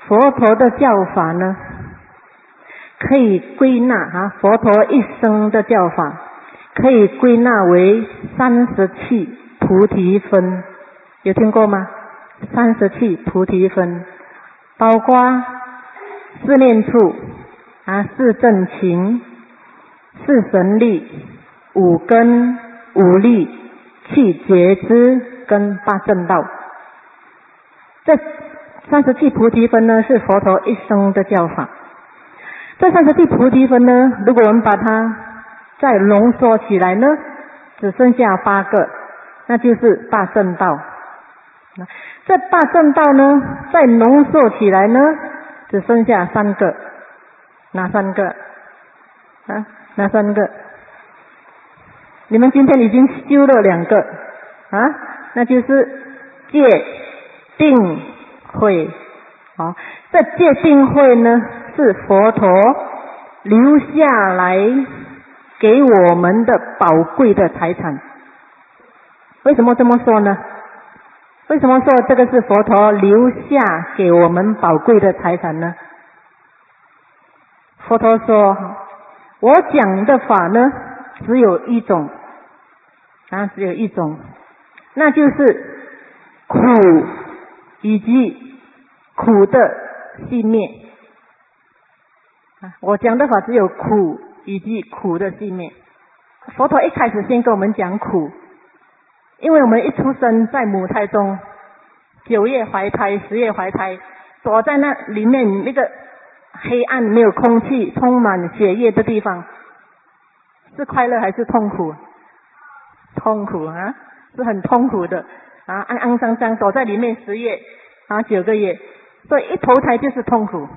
佛陀的教法呢，可以归纳佛陀一生的教法可以归纳为37菩提分，有听过吗？37菩提分，包括四念处四正勤、四神力、五根、五力、七觉支跟八正道。这37菩提分呢，是佛陀一生的教法。这37菩提分呢，如果我们把它再浓缩起来呢，只剩下8个，那就是八正道。这八正道呢，再浓缩起来呢，只剩下3个。哪3个？哪3个？你们今天已经修了2个那就是戒、定、慧。这戒定慧呢，是佛陀留下来给我们的宝贵的财产。为什么这么说呢？为什么说这个是佛陀留下给我们宝贵的财产呢？佛陀说，我讲的法呢，只有一种只有一种，那就是苦以及苦的熄灭。我讲的法只有苦以及苦的熄灭。佛陀一开始先跟我们讲苦，因为我们一出生在母胎中，9月怀胎10月怀胎，躲在那里面那个黑暗没有空气充满血液的地方，是快乐还是痛苦？痛苦是很痛苦的肮肮脏脏躲在里面10月9个月，所以一投胎就是痛苦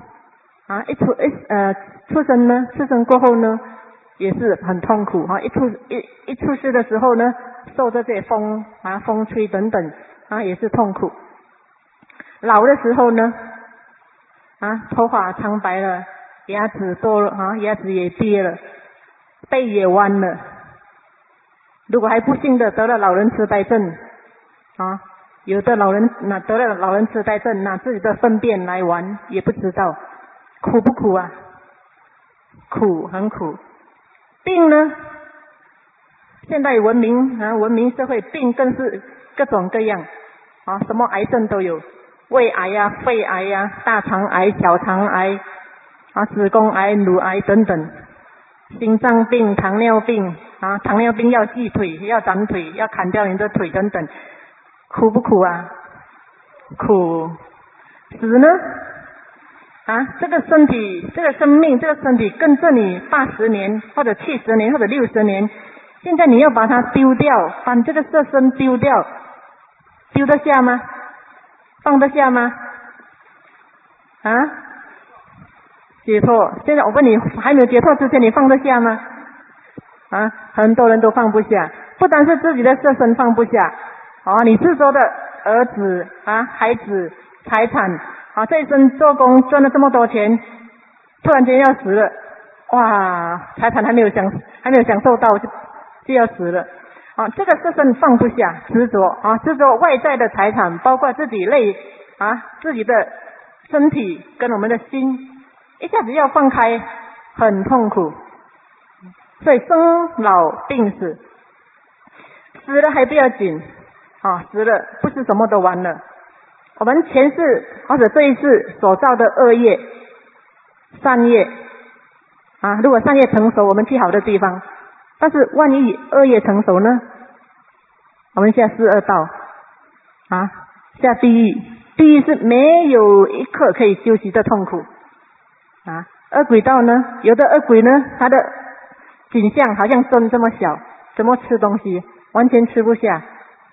出生呢，出生过后呢也是很痛苦一出世的时候呢，受这些风风吹等等也是痛苦。老的时候呢头发苍白了，牙齿多了牙齿也跌了，背也弯了。如果还不幸的得了老人痴呆症有的老人得了老人痴呆症，拿自己的粪便来玩也不知道，苦不苦苦，很苦。病呢，现代文明社会，病更是各种各样什么癌症都有，胃癌肺癌大肠癌、小肠癌子宫癌、乳癌等等，心脏病、糖尿病糖尿病要锯腿、要斩腿、要砍掉你的腿等等，苦不苦苦。死呢这个身体、这个生命、这个身体跟着你80年或者70年或者60年，现在你要把它丢掉，把这个色身丢掉，丢得下吗？放得下吗？解脱。现在我问你，还没有解脱之前你放得下吗？很多人都放不下，不单是自己的色身放不下你执着的儿子孩子、财产这一生做工赚了这么多钱，突然间要死了，哇，财产还没有享受到就要死了这个色身放不下，执着外在的财产，包括自己自己的身体跟我们的心，一下子要放开，很痛苦。所以生老病死，死了还不要紧死了不是什么都完了。我们前世或者这一世所造的恶业、善业如果善业成熟，我们去好的地方，但是万一恶业成熟呢，我们下四恶道下地狱。地狱是没有一刻可以休息的痛苦恶鬼道呢，有的恶鬼呢，他的景象好像针这么小，怎么吃东西完全吃不下。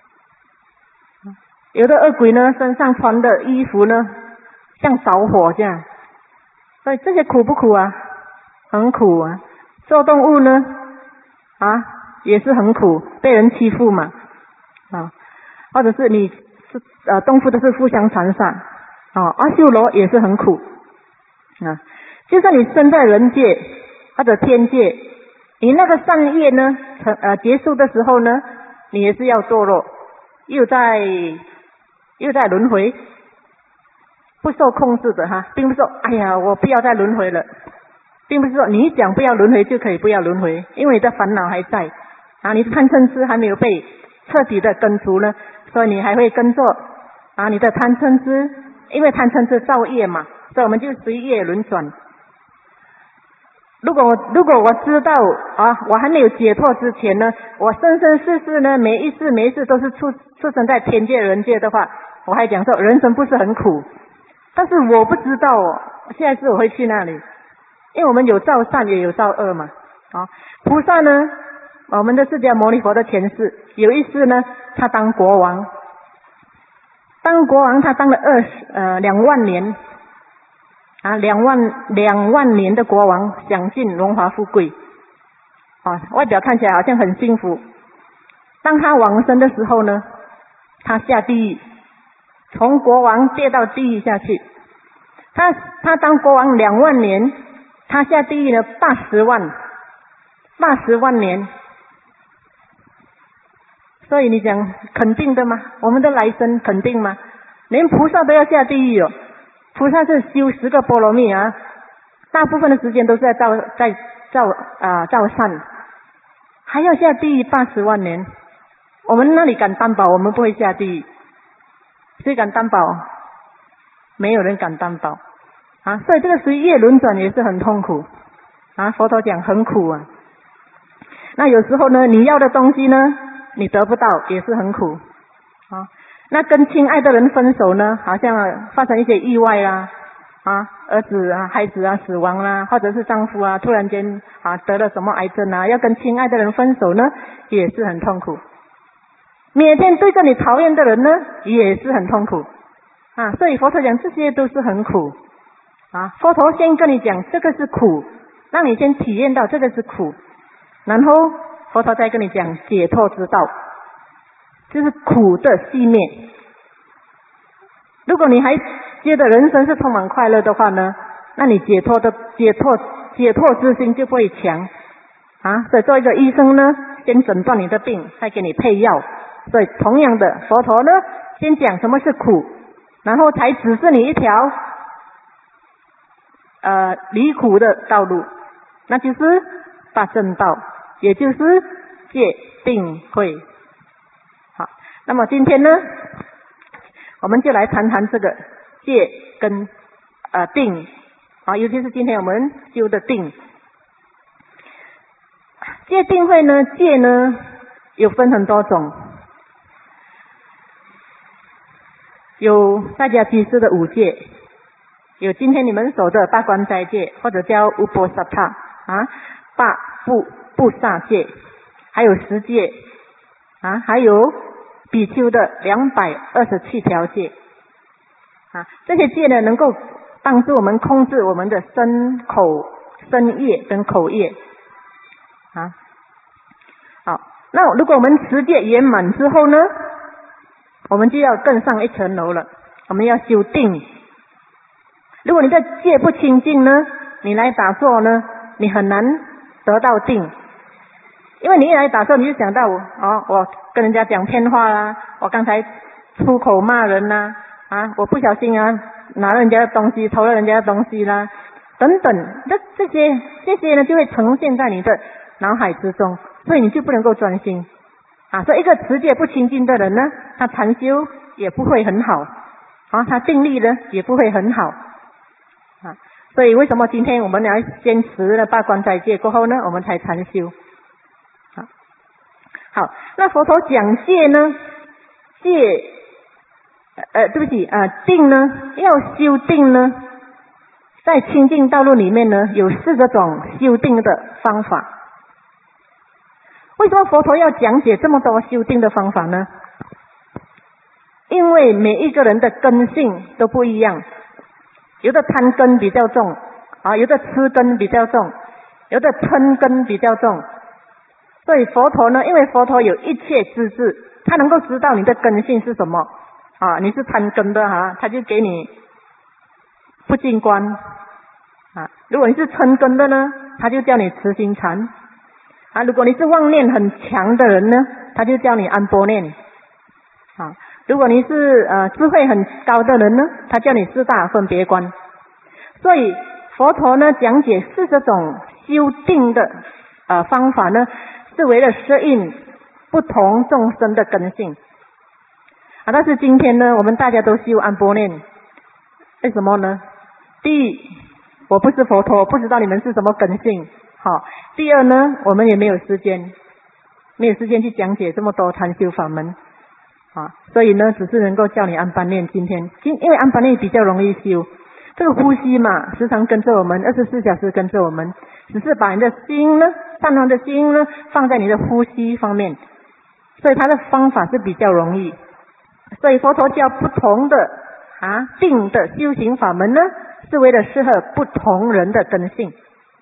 有的恶鬼呢，身上穿的衣服呢像着火这样。所以这些苦不苦很苦做动物呢也是很苦，被人欺负嘛或者是你动物的是互相残杀阿修罗也是很苦就算你生在人界或者天界，你那个善业呢结束的时候呢，你也是要堕落，又在轮回不受控制的哈，并不是说哎呀我不要再轮回了，并不是说你一讲不要轮回就可以不要轮回，因为你的烦恼还在啊，你的贪嗔痴还没有被彻底的根除呢，所以你还会跟着啊你的贪嗔痴，因为贪嗔痴造业嘛，所以我们就随业轮转。如果我知道啊，我还没有解脱之前呢，我生生世世呢，每一世都是出生在天界人界的话，我还讲说人生不是很苦。但是我不知道下一次我会去那里，因为我们有造善也有造恶嘛。啊，菩萨呢，我们的释迦牟尼佛的前世有一世呢，他当国王，他当了2万年。啊，2万年的国王，享尽荣华富贵，啊，外表看起来好像很幸福。当他往生的时候呢，他下地狱，从国王跌到地狱下去。他当国王2万年，他下地狱呢80万年。所以你讲肯定的吗？我们的来生肯定吗？连菩萨都要下地狱哦。菩萨是修10个波罗蜜啊，大部分的时间都是在造善，还要下地狱80万年。我们那里敢担保我们不会下地狱？谁敢担保？没有人敢担保啊！所以这个随业轮转也是很痛苦啊。佛陀讲很苦啊。那有时候呢，你要的东西呢，你得不到，也是很苦啊。那跟亲爱的人分手呢，好像发生一些意外啦，啊，儿子啊、孩子啊死亡啦，或者是丈夫啊突然间啊得了什么癌症啊，要跟亲爱的人分手呢，也是很痛苦。每天对着你讨厌的人呢，也是很痛苦啊。所以佛陀讲这些都是很苦啊。佛陀先跟你讲这个是苦，让你先体验到这个是苦，然后佛陀再跟你讲解脱之道。就是苦的熄灭。如果你还觉得人生是充满快乐的话呢，那你解脱之心就不会强啊。所以做一个医生呢，先诊断你的病，再给你配药。所以同样的，佛陀呢，先讲什么是苦，然后才指示你一条离苦的道路，那就是大正道，也就是戒定慧。那么今天呢，我们就来谈谈这个戒跟定啊，尤其是今天我们修的定。戒定慧呢，戒呢有分很多种，有大家居士的5戒，有今天你们守的八关斋戒，或者叫乌波萨塔啊，不杀戒，还有10戒啊，还有比丘的227条戒啊，这些戒呢能够帮助我们控制我们的身业跟口业啊。好，那如果我们10戒圆满之后呢，我们就要更上一层楼了，我们要修定。如果你的戒不清净呢，你来打坐呢，你很难得到定。因为你一来打坐，你就想到我跟人家讲骗话啦，我刚才出口骂人啦，啊，我不小心啊拿了人家的东西，偷了人家的东西啦，等等，这些呢就会呈现在你的脑海之中，所以你就不能够专心啊。所以一个持戒不清净的人呢，他禅修也不会很好啊，他定力呢也不会很好啊。所以为什么今天我们要先持了八关斋戒过后呢，我们才禅修。好，那佛陀讲戒呢，定呢，要修定呢，在清净道路里面呢，有4种修定的方法。为什么佛陀要讲解这么多修定的方法呢？因为每一个人的根性都不一样，有的贪根比较重啊，有的痴根比较重，有的嗔根比较重。所以佛陀呢，因为佛陀有一切知识，他能够知道你的根性是什么啊。你是贪根的哈，他就给你不净观啊。如果你是嗔根的呢，他就叫你慈心禅啊。如果你是妄念很强的人呢，他就叫你安般念啊。 如果你是智慧很高的人呢，他叫你四大分别观。所以佛陀呢讲解40种修定的方法呢，是为了适应不同众生的根性。但是今天呢，我们大家都修安般念，为什么呢？第一，我不是佛陀，不知道你们是什么根性。好，第二呢，我们也没有时间去讲解这么多禅修法门所以呢，只是能够叫你安般念。因为安般念比较容易修，这个呼吸嘛，时常跟着我们，24小时跟着我们，只是把你的心呢，善良的心呢，放在你的呼吸方面，所以它的方法是比较容易。所以佛陀教不同的定的修行法门呢，是为了适合不同人的根性。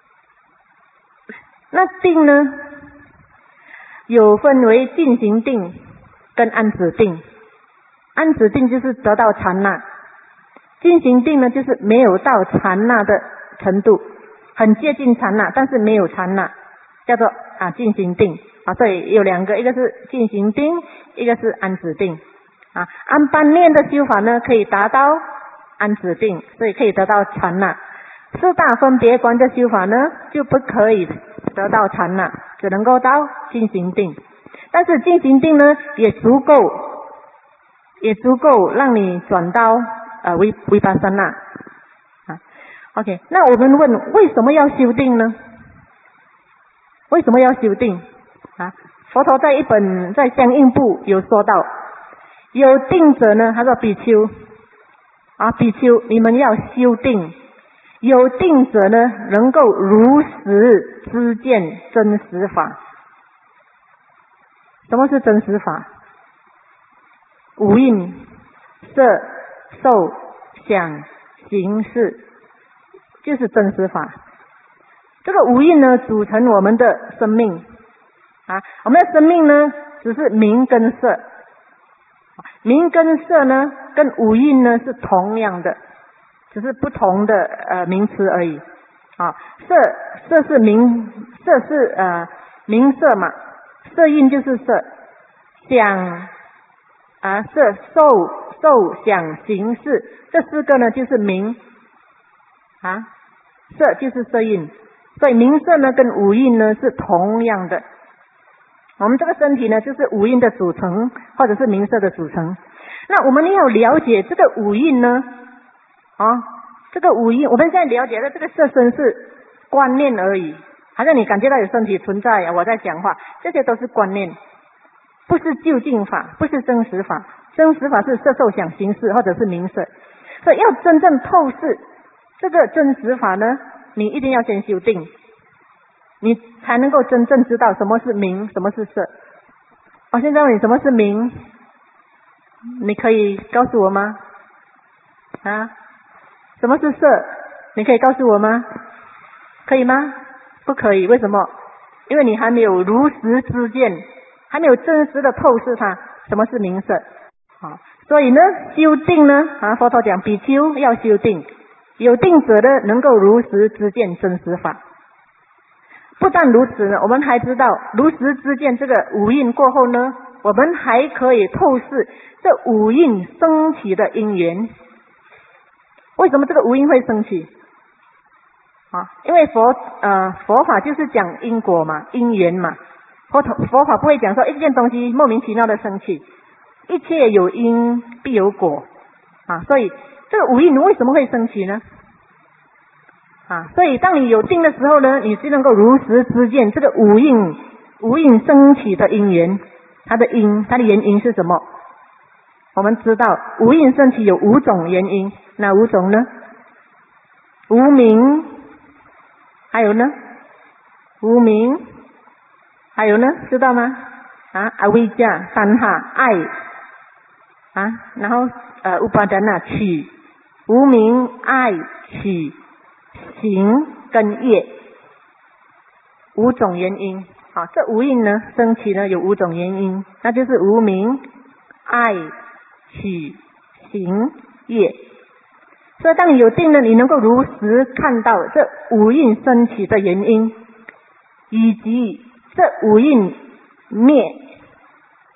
那定呢，有分为进行定跟安止定。安止定就是得到禅那，进行定呢就是没有到禅那的程度，很接近禅那，但是没有禅那，叫做进行定所以有两个，一个是进行定，一个是安止定安般念的修法呢，可以达到安止定，所以可以得到禅那。四大分别观的修法呢，就不可以得到禅那，只能够到进行定。但是进行定呢，也足够让你转到维巴萨那OK， 那我们问，为什么要修定呢？为什么要修定佛陀在相应部有说到，有定者呢，他说比丘比丘你们要修定，有定者呢，能够如实知见真实法。什么是真实法？五蕴、色、受、想、行、识，就是真实法。这个五蕴呢，组成我们的生命我们的生命呢，只是名跟色。名跟色呢，跟五蕴呢是同样的，只是不同的名词而已色是名色嘛，色蕴就是色。想色、受、想、行、识，这4个呢就是名色就是色蕴，所以名色呢跟五蕴呢是同样的。我们这个身体呢，就是五蕴的组成，或者是名色的组成。那我们要了解这个五蕴呢这个五蕴，我们现在了解的这个色身是观念而已，好像你感觉到有身体存在我在讲话，这些都是观念，不是究竟法，不是真实法。真实法是色、受、想、行、识，或者是名色。所以要真正透视这个真实法呢，你一定要先修定，你才能够真正知道什么是名，什么是色。我现在问你什么是名，你可以告诉我吗？什么是色，你可以告诉我吗？可以吗？不可以。为什么？因为你还没有如实知见，还没有真实的透视它什么是名色所以呢，修定呢佛陀讲比丘要修定，有定者呢能够如实知见真实法。不但如此呢，我们还知道如实知见这个五蕴过后呢，我们还可以透视这五蕴升起的因缘。为什么这个五蕴会升起因为佛法就是讲因果嘛，因缘嘛。佛法不会讲说一件东西莫名其妙的升起，一切有因必有果所以这个五蕴为什么会升起呢？所以当你有定的时候呢，你就能够如实知见这个五蕴升起的因缘，它的原因是什么？我们知道五蕴升起有5种原因，哪5种呢？无明，还有呢？无明，还有呢？知道吗？阿维迦、单哈、爱然后乌巴达那取，无明、爱、取、行跟业5种原因这五蕴呢升起呢有5种原因，那就是无明、爱、取、行、业。所以当你有定了，你能够如实看到这五蕴升起的原因，以及这五蕴灭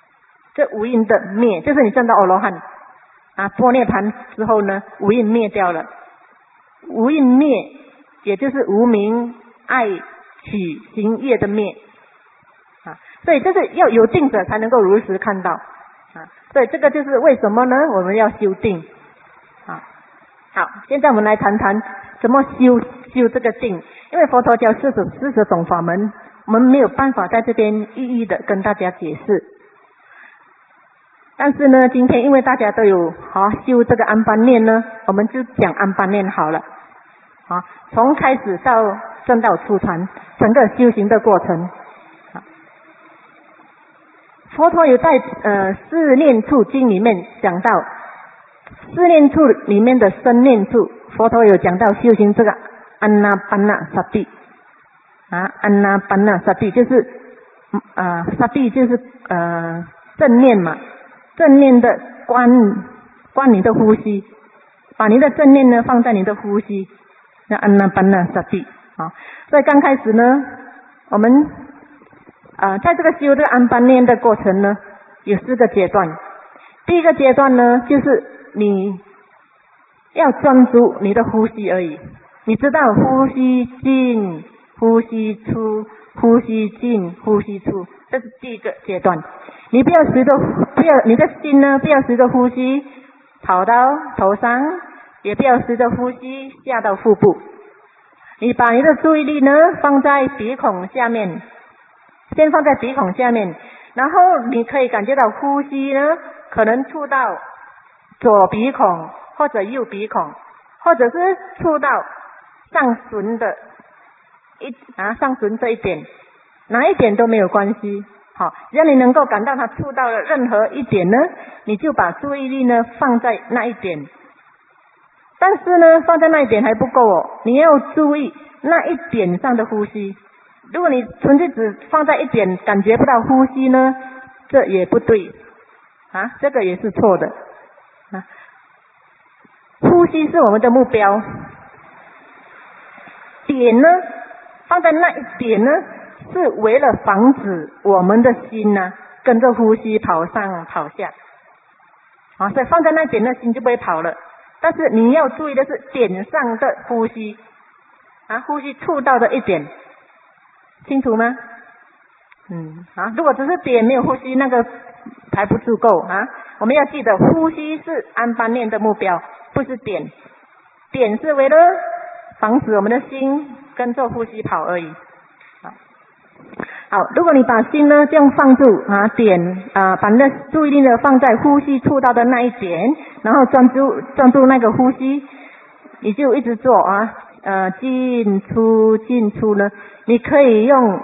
这五蕴的灭，就是你证到阿罗汉啊，般涅盘之后呢，五蕴灭掉了，五蕴灭也就是无明爱取行业的灭啊，所以这是要有定者才能够如实看到啊，所以这个就是为什么呢？我们要修定啊。好，现在我们来谈谈怎么修这个定，因为佛陀教40种法门，我们没有办法在这边一一的跟大家解释。但是呢，今天因为大家都有修这个安般念呢，我们就讲安般念好了。从开始到证到初禅，整个修行的过程。佛陀有在四念处经里面讲到，四念处里面的身念处，佛陀有讲到修行这个安那般那萨蒂安那般那萨蒂就是萨蒂就是正念嘛，正念的观你的呼吸，把你的正念呢放在你的呼吸，那安那般那萨蒂所以刚开始呢，我们在这个修这个安般念的过程呢，有4个阶段。第一个阶段呢，就是你要专注你的呼吸而已，你知道呼吸进呼吸出，呼吸进呼吸出，这是第一个阶段。你不要你的心呢不要随着呼吸跑到头上，也不要随着呼吸下到腹部，你把你的注意力呢放在鼻孔下面，先放在鼻孔下面，然后你可以感觉到呼吸呢可能触到左鼻孔或者右鼻孔，或者是触到上唇的上唇这一点，哪一点都没有关系。好，只要你能够感到它触到了任何一点呢，你就把注意力呢放在那一点。但是呢，放在那一点还不够哦，你要注意那一点上的呼吸。如果你纯粹只放在一点，感觉不到呼吸呢，这也不对这个也是错的呼吸是我们的目标，点呢放在那一点呢，是为了防止我们的心呢跟着呼吸跑上跑下所以放在那点呢，心就不会跑了。但是你要注意的是点上的呼吸呼吸触到的一点，清楚吗？如果只是点没有呼吸，那个还不足够我们要记得呼吸是安般念的目标，不是点，点是为了防止我们的心跟着呼吸跑而已。好，如果你把心呢这样放住点把你的注意力呢放在呼吸触到的那一点，然后专注那个呼吸，你就一直做进出呢，你可以用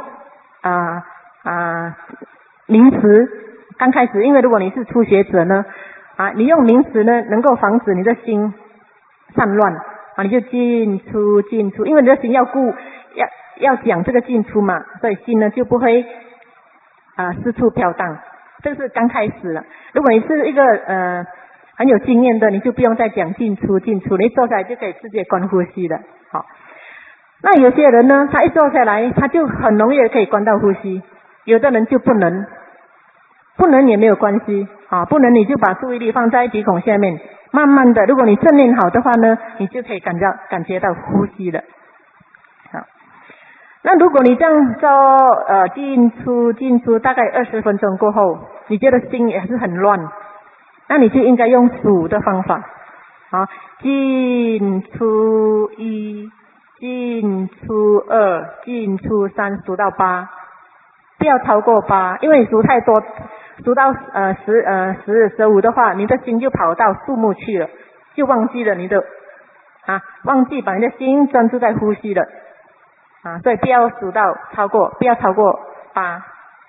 名词。刚开始因为如果你是初学者呢你用名词呢能够防止你的心散乱你就进出，因为你的心要讲这个进出嘛，所以心呢就不会四处飘荡。这个是刚开始了。如果你是一个很有经验的，你就不用再讲进出，你坐下来就可以直接观呼吸了。好，那有些人呢，他一坐下来他就很容易可以观到呼吸，有的人就不能也没有关系不能你就把注意力放在鼻孔下面，慢慢的如果你正念好的话呢，你就可以感觉到呼吸了。好，那如果你这样做进出大概20分钟过后，你觉得心也是很乱，那你就应该用数的方法进出1，进出2，进出3，数到8，不要超过8，因为你数太多，数到10、15的话，你的心就跑到数目去了，就忘记了忘记把你的心专注在呼吸了所以不要超过8。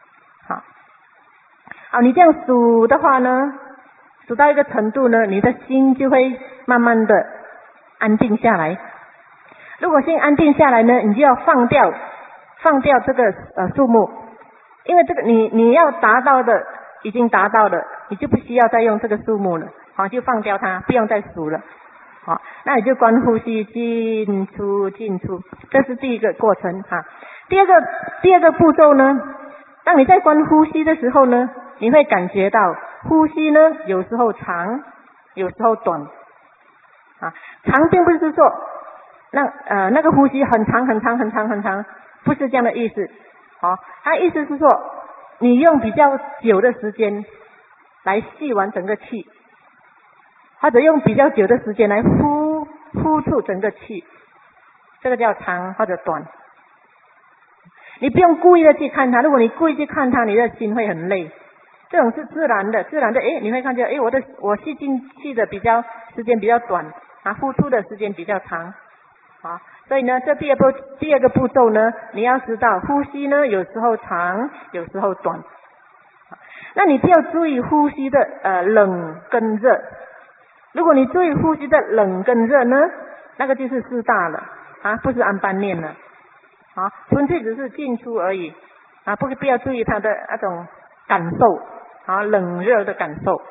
好，你这样数的话呢，数到一个程度呢，你的心就会慢慢的安定下来。如果心安定下来呢，你就要放掉这个数目，因为这个你要达到的已经达到了，你就不需要再用这个数目了就放掉它，不用再数了。好，那你就观呼吸进出，这是第一个过程第二个步骤呢， 当你在观呼吸的时候呢，你会感觉到呼吸呢有时候长，有时候短。长并不是说那个呼吸很长很长很长很长，不是这样的意思。它意思是说你用比较久的时间来吸完整个气，或者用比较久的时间来呼出整个气，这个叫长或者短。你不用故意的去看它，如果你故意去看它，你的心会很累。这种是自然的，你会看见我吸进去的时间比较短，呼出的时间比较长。所以呢，这第二个步骤呢，你要知道呼吸呢有时候长，有时候短。那你就要注意呼吸的冷跟热。如果你注意呼吸的冷跟热呢，那个就是四大了不是安般念了纯粹只是进出而已不要注意它的那种感受冷热的感受。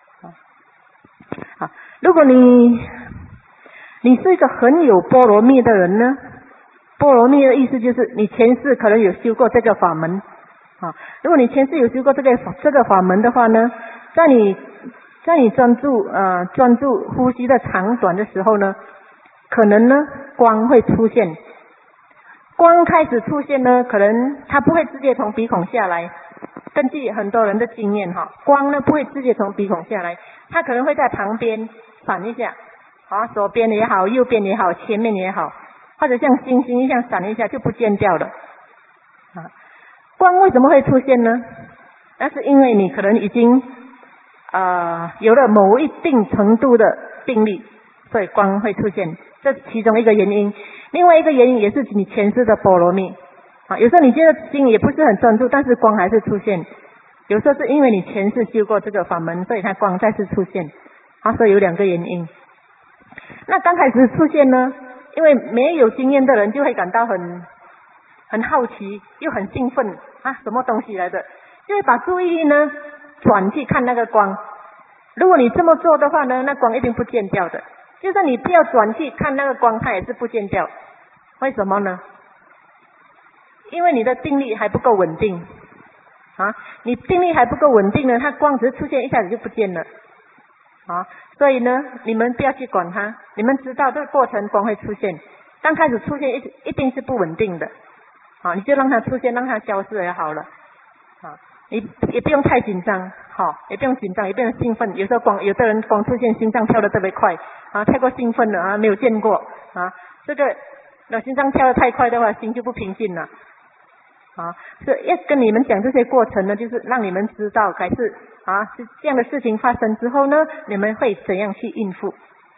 如果你是一个很有波罗蜜的人呢，波罗蜜的意思就是你前世可能有修过这个法门如果你前世有修过这个法门的话呢，在你专注呼吸的长短的时候呢，可能呢光会出现。光开始出现呢，可能它不会直接从鼻孔下来。根据很多人的经验光呢不会直接从鼻孔下来，它可能会在旁边闪一下左边也好，右边也好，前面也好，或者像星星一样闪一下就不见掉了光为什么会出现呢？那是因为你可能已经有了某一定程度的定力，所以光会出现，这是其中一个原因。另外一个原因也是你前世的波罗蜜有时候你觉得心也不是很专注，但是光还是出现。有时候是因为你前世修过这个法门，所以它光再次出现所以有两个原因。那刚开始出现呢，因为没有经验的人就会感到很好奇，又很兴奋什么东西来的，就会把注意力呢转去看那个光。如果你这么做的话呢，那光一定不见掉的。就算你不要转去看那个光，它也是不见掉。为什么呢？因为你的定力还不够稳定你定力还不够稳定呢，它光只是出现一下子就不见了所以呢，你们不要去管它，你们知道这个过程光会出现，刚开始出现一定是不稳定的你就让它出现，让它消失也好了你也不用太紧张也不用紧张，也不用兴奋。有时候有的人光出现心脏跳得特别快太过兴奋了没有见过这个心脏跳得太快的话，心就不平静了所以要跟你们讲这些过程呢，就是让你们知道改是这样的事情发生之后呢，你们会怎样去应付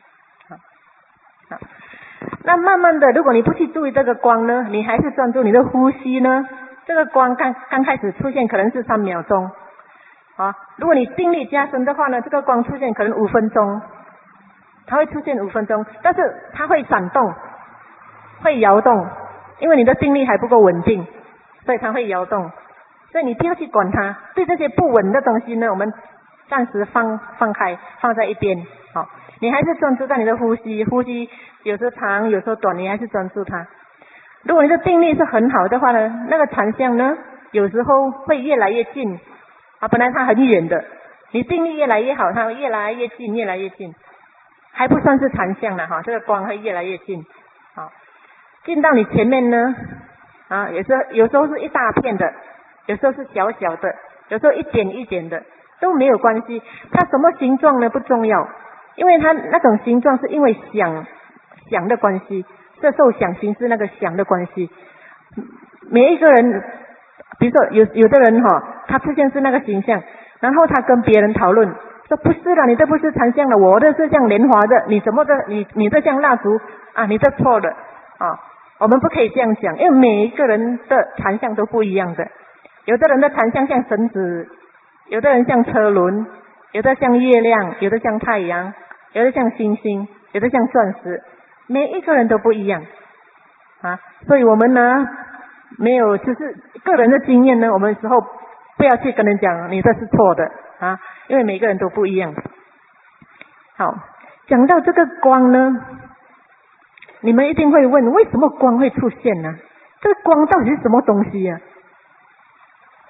那慢慢的，如果你不去注意这个光呢，你还是专注你的呼吸呢，这个光刚开始出现可能是3秒钟如果你定力加深的话呢，这个光出现可能5分钟，它会出现5分钟，但是它会闪动，会摇动，因为你的定力还不够稳定，所以它会摇动。所以你不要去管它，对这些不稳的东西呢，我们暂时放开，放在一边你还是专注在你的呼吸，呼吸有时候长有时候短，你还是专注它。如果你的定力是很好的话呢，那个禅相呢有时候会越来越近本来它很远的，你定力越来越好，它会越来越近，越来越近，还不算是禅相了这个光会越来越近近到你前面呢有时候是一大片的，有时候是小小的，有时候一点一点的都没有关系。它什么形状呢不重要，因为它那种形状是因为想的关系，这受想行识那个想的关系。每一个人比如说有的人他出现是那个形象，然后他跟别人讨论说不是啦，你这不是禅相了，我的是像莲花的，你什么的你这像蜡烛你这错了我们不可以这样讲，因为每一个人的禅相都不一样的。有的人的禅相像绳子，有的人像车轮，有的像月亮，有的像太阳，有的像星星，有的像钻石，每一个人都不一样所以我们呢没有，就是个人的经验呢，我们有时候不要去跟人讲你这是错的因为每个人都不一样。好，讲到这个光呢，你们一定会问，为什么光会出现呢？这个光到底是什么东西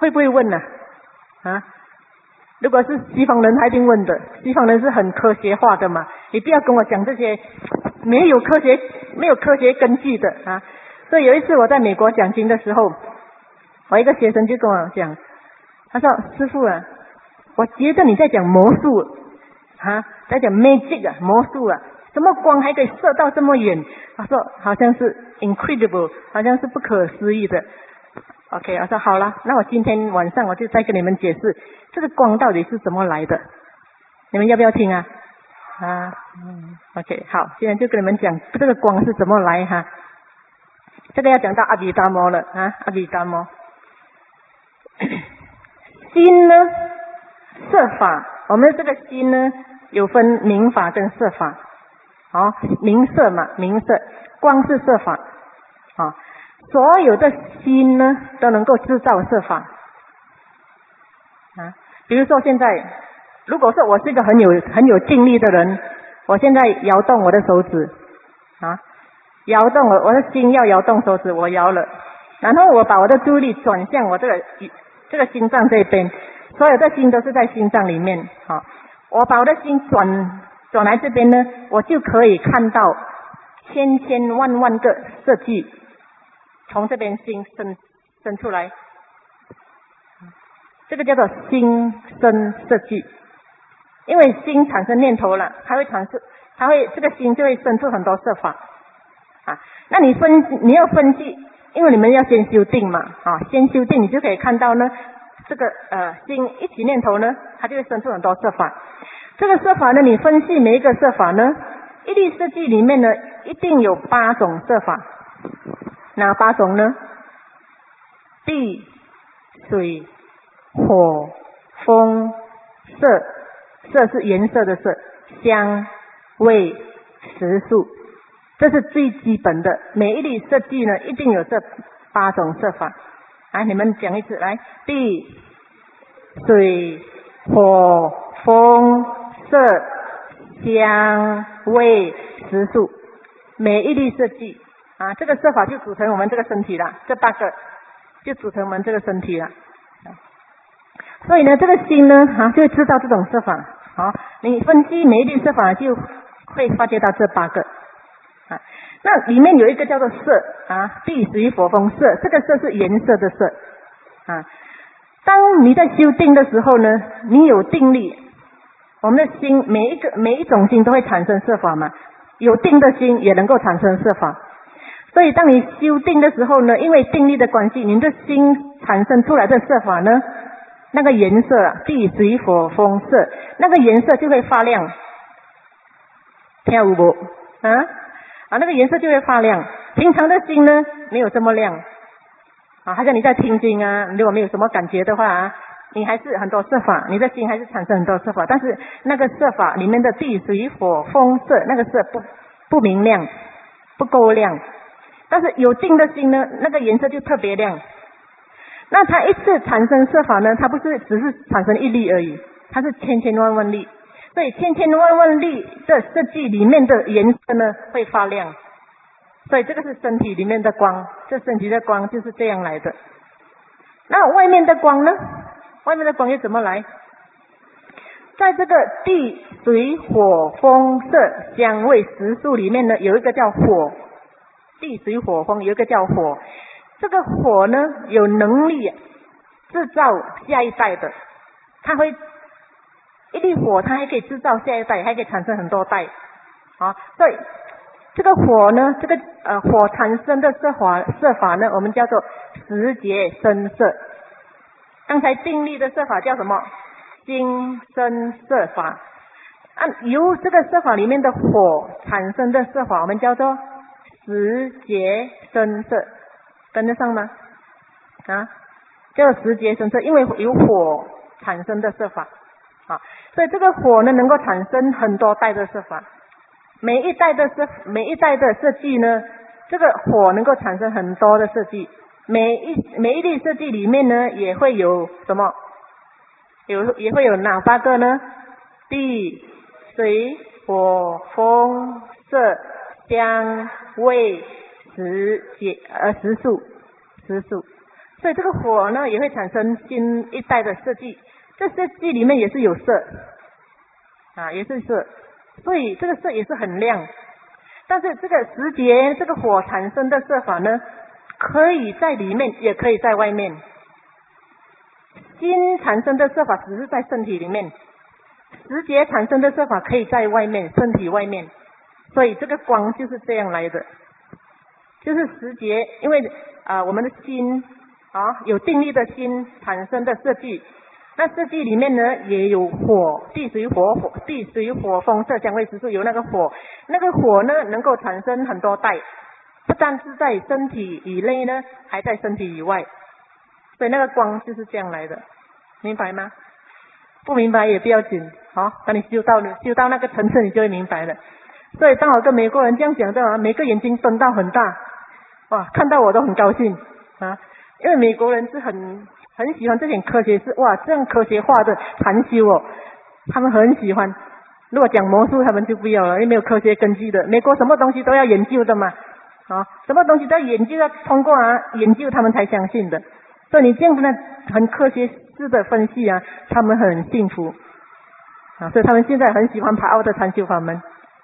会不会问呢？如果是西方人，他一定问的。西方人是很科学化的嘛，你不要跟我讲这些没有科学根据的啊。所以有一次我在美国讲经的时候，我一个学生就跟我讲，他说：“师父啊，我觉得你在讲魔术在讲 magic 啊，魔术啊，什么光还可以射到这么远？”他说好像是 incredible， 好像是不可思议的。OK， 我说好了，那我今天晚上我就再跟你们解释这个光到底是怎么来的，你们要不要听啊？OK， 好，现在就跟你们讲这个光是怎么来哈。这个要讲到阿毗达摩了阿毗达摩。心呢，色法，我们这个心呢有分明法跟色法。明色嘛，明色，光是色法所有的心呢都能够制造色法比如说现在，如果说我是一个很有精力的人，我现在摇动我的手指摇动我的心要摇动手指，我摇了，然后我把我的注意力转向我这个心脏这边，所有的心都是在心脏里面我把我的心转来这边呢，我就可以看到千千万万个色句从这边心生出来，这个叫做心生色句。因为心产生念头了，它会这个心就会生出很多色法那你要分析，因为你们要先修定嘛先修定，你就可以看到呢，这个心一起念头呢，它就会生出很多色法。这个色法呢，你分析每一个色法呢，一粒色句里面呢，一定有8种色法。哪8种呢？地、水、火、风、色，色是颜色的色，香、味、食宿，这是最基本的。每一粒色句呢，一定有这8种色法你们讲一次来，地、水、火、风、色、香、味、食宿，每一粒色句这个色法就组成我们这个身体了，这8个就组成我们这个身体了。所以呢，这个心呢就会知道这种色法你分析每一粒色法就会发觉到这8个那里面有一个叫做色地水火风色，这个色是颜色的色当你在修定的时候呢，你有定力，我们的心每一种心都会产生色法嘛，有定的心也能够产生色法。所以当你修定的时候呢，因为定力的关系，你的心产生出来的色法呢，那个颜色地水火风色，那个颜色就会发亮，听有没那个颜色就会发亮。平常的心呢没有这么亮好像你在听经如果没有什么感觉的话你还是很多色法，你的心还是产生很多色法，但是那个色法里面的地水火风色，那个色不明亮，不够亮。但是有定的心呢，那个颜色就特别亮。那它一次产生色法呢，它不是只是产生一粒而已，它是千千万万粒。所以千千万万粒的色句里面的颜色呢会发亮，所以这个是身体里面的光，这身体的光就是这样来的。那外面的光呢？外面的光又怎么来？在这个地水火风色香味食宿里面呢，有一个叫火，地水火风有一个叫火。这个火呢有能力制造下一代的，它会一粒火它还可以制造下一代，还可以产生很多代所以这个火呢，这个火产生的色法呢，我们叫做时节生色。刚才定力的色法叫什么？心生色法。由这个色法里面的火产生的色法，我们叫做时节生色，跟得上吗？叫时节生色，因为有火产生的色法所以这个火呢能够产生很多代的色法。每一代的色句呢，这个火能够产生很多的色句。每一粒色句里面呢，也会有什么？也会有哪8个呢？地、水、火、风、色、香、味、食宿。 所以这个火呢也会产生新一代的色剂，这色剂里面也是有色啊，也是色，所以这个色也是很亮。但是这个时节这个火产生的色法呢，可以在里面也可以在外面。心产生的色法只是在身体里面，时节产生的色法可以在外面，身体外面。所以这个光就是这样来的，就是时节，因为我们的心有定力的心产生的色剂，那色剂里面呢也有火，地水火风色香味食素，有那个火，那个火呢能够产生很多代，不但是在身体以内呢，还在身体以外，所以那个光就是这样来的，明白吗？不明白也不要紧，当你修到那个层次，你就会明白了。所以当我跟美国人这样讲的，每个眼睛瞪到很大，哇，看到我都很高兴啊，因为美国人是很喜欢这点科学，是哇，这样科学化的禅修他们很喜欢。如果讲魔术，他们就不要了，因为没有科学根据的。美国什么东西都要研究的嘛，什么东西都要研究，要通过研究他们才相信的。所以你这样子呢，很科学式的分析他们很幸福所以他们现在很喜欢爬奥的禅修法门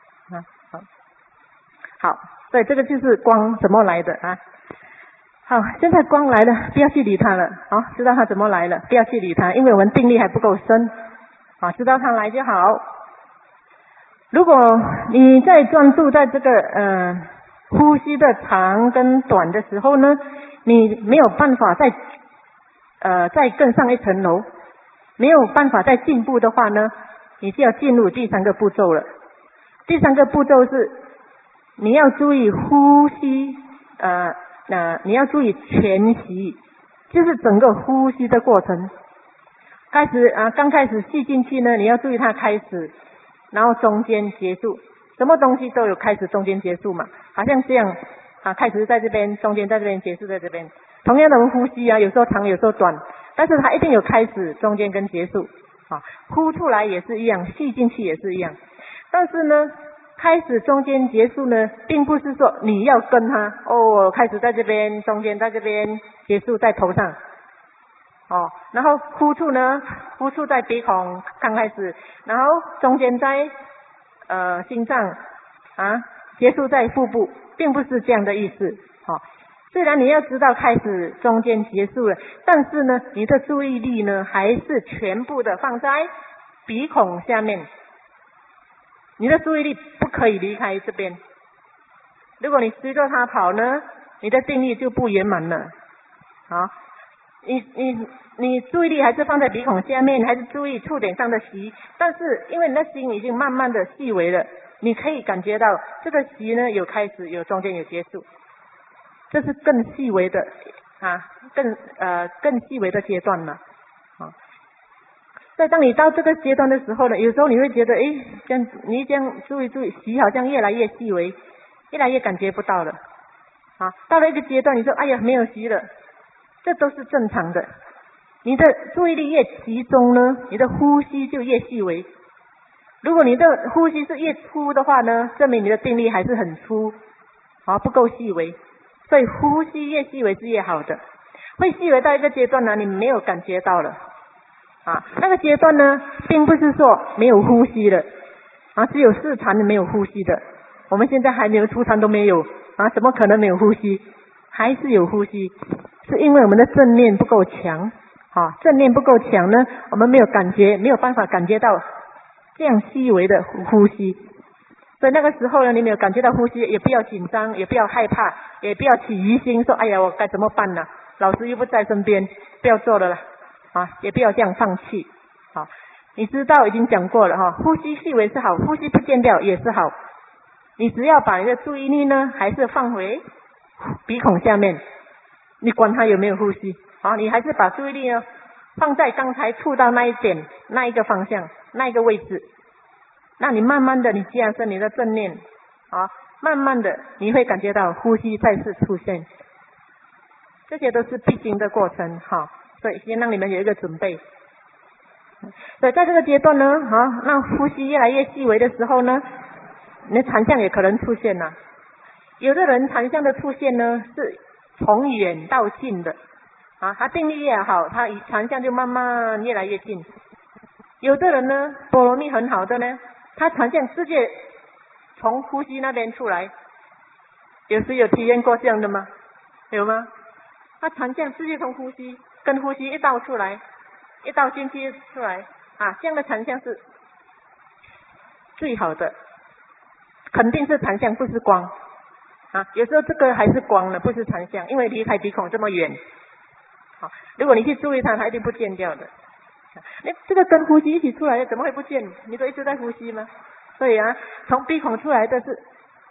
好，所以这个就是光怎么来的好，现在光来了，不要去理它了知道它怎么来了，不要去理它，因为我们定力还不够深知道它来就好。如果你在专注在这个呼吸的长跟短的时候呢，你没有办法再更上一层楼，没有办法再进步的话呢，你就要进入第三个步骤了。第三个步骤是你要注意呼吸你要注意全息，就是整个呼吸的过程。刚开始吸进去呢，你要注意它开始，然后中间结束，什么东西都有开始中间结束嘛，好像这样开始在这边，中间在这边，结束在这边。同样的呼吸有时候长有时候短，但是它一定有开始中间跟结束呼出来也是一样，吸进去也是一样。但是呢开始中间结束呢，并不是说你要跟它开始在这边，中间在这边，结束在头上然后呼出在鼻孔刚开始，然后中间在心脏结束在腹部，并不是这样的意思虽然你要知道开始中间结束了，但是呢你的注意力呢还是全部的放在鼻孔下面，你的注意力不可以离开这边。如果你随着它跑呢，你的定力就不圆满了你注意力还是放在鼻孔下面，还是注意触点上的息，但是因为你的心已经慢慢的细微了，你可以感觉到这个息呢有开始有中间有结束，这是更细微的更细微的阶段了所以当你到这个阶段的时候呢，有时候你会觉得你这样注意息好像越来越细微，越来越感觉不到了到了一个阶段你说哎呀没有息了，这都是正常的。你的注意力越集中呢，你的呼吸就越细微。如果你的呼吸是越粗的话呢，证明你的定力还是很粗不够细微。所以呼吸越细微是越好的。会细微到一个阶段呢，你没有感觉到了那个阶段呢，并不是说没有呼吸了只有四禅没有呼吸的。我们现在还连初禅都没有怎么可能没有呼吸？还是有呼吸，是因为我们的正念不够强正念不够强呢，我们没有办法感觉到这样细微的呼吸。所以那个时候呢，你没有感觉到呼吸，也不要紧张，也不要害怕，也不要起疑心说哎呀我该怎么办呢？老师又不在身边，不要做了啦也不要这样放弃你知道已经讲过了呼吸细微是好，呼吸不见掉也是好。你只要把你的注意力呢还是放回鼻孔下面，你管它有没有呼吸你还是把注意力呢放在刚才触到那一点，那一个方向，那一个位置。那你慢慢的你加深你的正念慢慢的你会感觉到呼吸再次出现。这些都是必经的过程所以先让你们有一个准备。所以在这个阶段呢那呼吸越来越细微的时候呢，你的禅相也可能出现了。有的人禅相的出现呢是从远到近的啊，他定力越好，他禅相就慢慢越来越近。有的人呢，波罗蜜很好的呢，他禅相直接从呼吸那边出来。有谁有体验过这样的吗？有吗？他禅相直接从呼吸跟呼吸一道出来，一道进去出来啊，这样的禅相是最好的，肯定是禅相，不是光啊。有时候这个还是光呢，不是禅相，因为离开鼻孔这么远。好，如果你去注意它，它一定不见掉的。那这个跟呼吸一起出来的，怎么会不见？你都一直在呼吸吗？所以啊，从鼻孔出来的是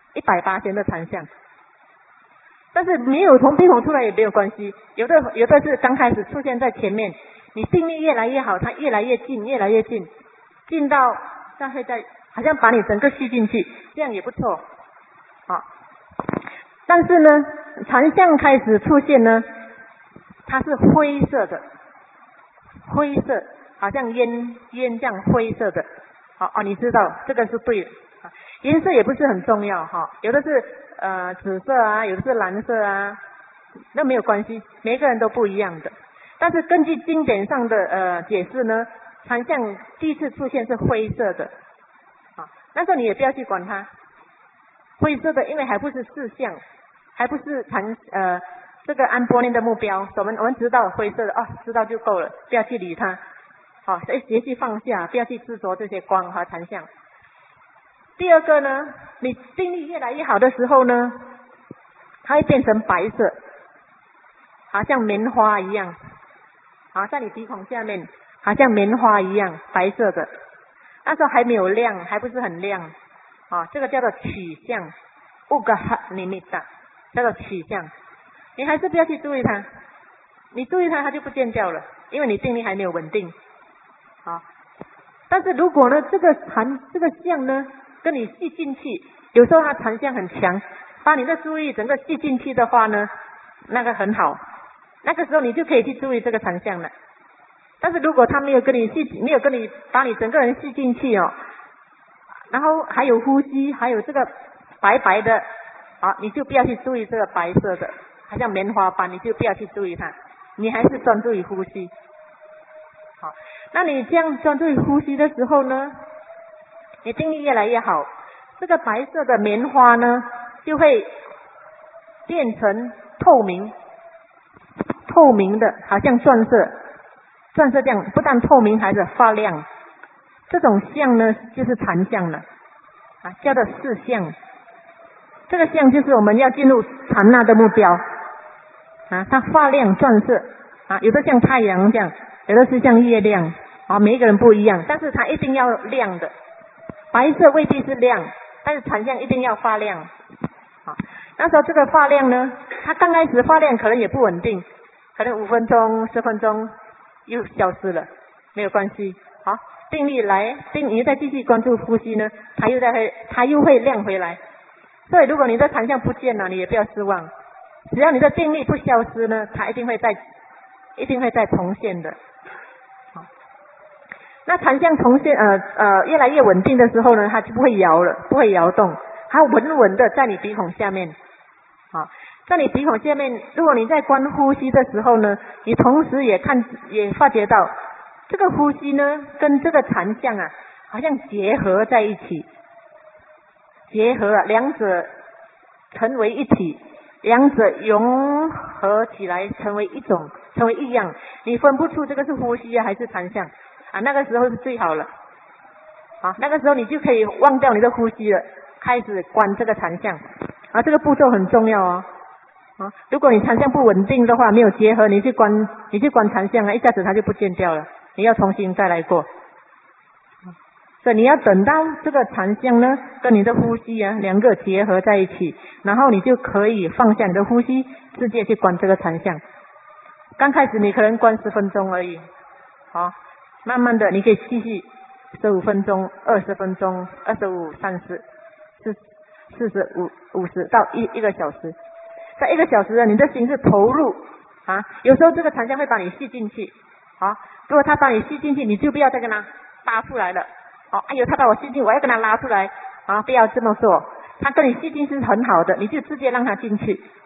180%的禅相，但是没有从鼻孔出来也没有关系。有的是刚开始出现在前面，你定力越来越好，它越来越近，越来越近，近到它会在好像把你整个吸进去，这样也不错啊。但是呢，禅相开始出现呢，它是灰色的，灰色好像烟这样灰色的。好哦，你知道这个是对的。颜色也不是很重要哈，有的是紫色啊，有的是蓝色啊，那没有关系，每个人都不一样的。但是根据经典上的解释呢，禅相第一次出现是灰色的啊，那时候你也不要去管它，灰色的，因为还不是四相，还不是这个安般念的目标。我们知道灰色的哦，知道就够了，不要去理它。好，学习放下，不要去执着这些光和禅相。第二个呢，你定力越来越好的时候呢，它会变成白色，好像棉花一样，好，在你鼻孔下面，好像棉花一样白色的。那时候还没有亮，还不是很亮啊，这个叫做取相，乌嘎哈尼米达，叫做取相。你还是不要去注意它，你注意它，它就不见掉了，因为你定力还没有稳定。好，但是如果呢，这个相呢，跟你吸进去，有时候它禅相很强，把你的注意整个吸进去的话呢，那个很好，那个时候你就可以去注意这个禅相了。但是如果它没有跟你把你整个人吸进去哦，然后还有呼吸，还有这个白白的，好，你就不要去注意这个白色的，好像棉花般，你就不要去注意它，你还是专注于呼吸。好，那你这样专注于呼吸的时候呢，你定力越来越好，这个白色的棉花呢，就会变成透明的，好像钻色这样，不但透明，还是发亮。这种相呢，就是禅相了啊，叫做四相。这个相就是我们要进入禅那的目标啊，它发亮钻色啊，有的像太阳这样，有的是像月亮啊，每一个人不一样，但是它一定要亮的。白色未必是亮，但是禅相一定要发亮。好，那时候这个发亮呢，它刚开始发亮可能也不稳定，可能5分钟、10分钟又消失了，没有关系。好，定力来，你再继续关注呼吸呢，它又会亮回来。所以如果你的禅相不见了，你也不要失望，只要你的定力不消失呢，它一定会再重现的。那禅相重现越来越稳定的时候呢，它就不会摇了，不会摇动，它稳稳的在你鼻孔下面。好，在你鼻孔下面，如果你在观呼吸的时候呢，你同时也发觉到这个呼吸呢跟这个禅相啊，好像结合在一起，两者成为一体，两者融合起来成为一样，你分不出这个是呼吸还是禅相啊，那个时候是最好了。好，那个时候你就可以忘掉你的呼吸了，开始观这个禅相啊，这个步骤很重要哦。啊，如果你禅相不稳定的话，没有结合，你去观禅相啊，一下子它就不见掉了，你要重新再来过。所以你要等到这个禅相呢跟你的呼吸啊两个结合在一起，然后你就可以放下你的呼吸，直接去观这个禅相。刚开始你可能观10分钟而已，好，慢慢的你可以继续15分钟、20分钟、25、30、45、50到1个小时。在1个小时呢，你的心是投入啊，有时候这个禅相会把你吸进去，好，如果他把你吸进去，你就不要再跟他拉出来了。哦，哎呦，他把我吸进，我要跟他拉出来啊！不要这么做，他跟你吸进是很好的，你就直接让他进去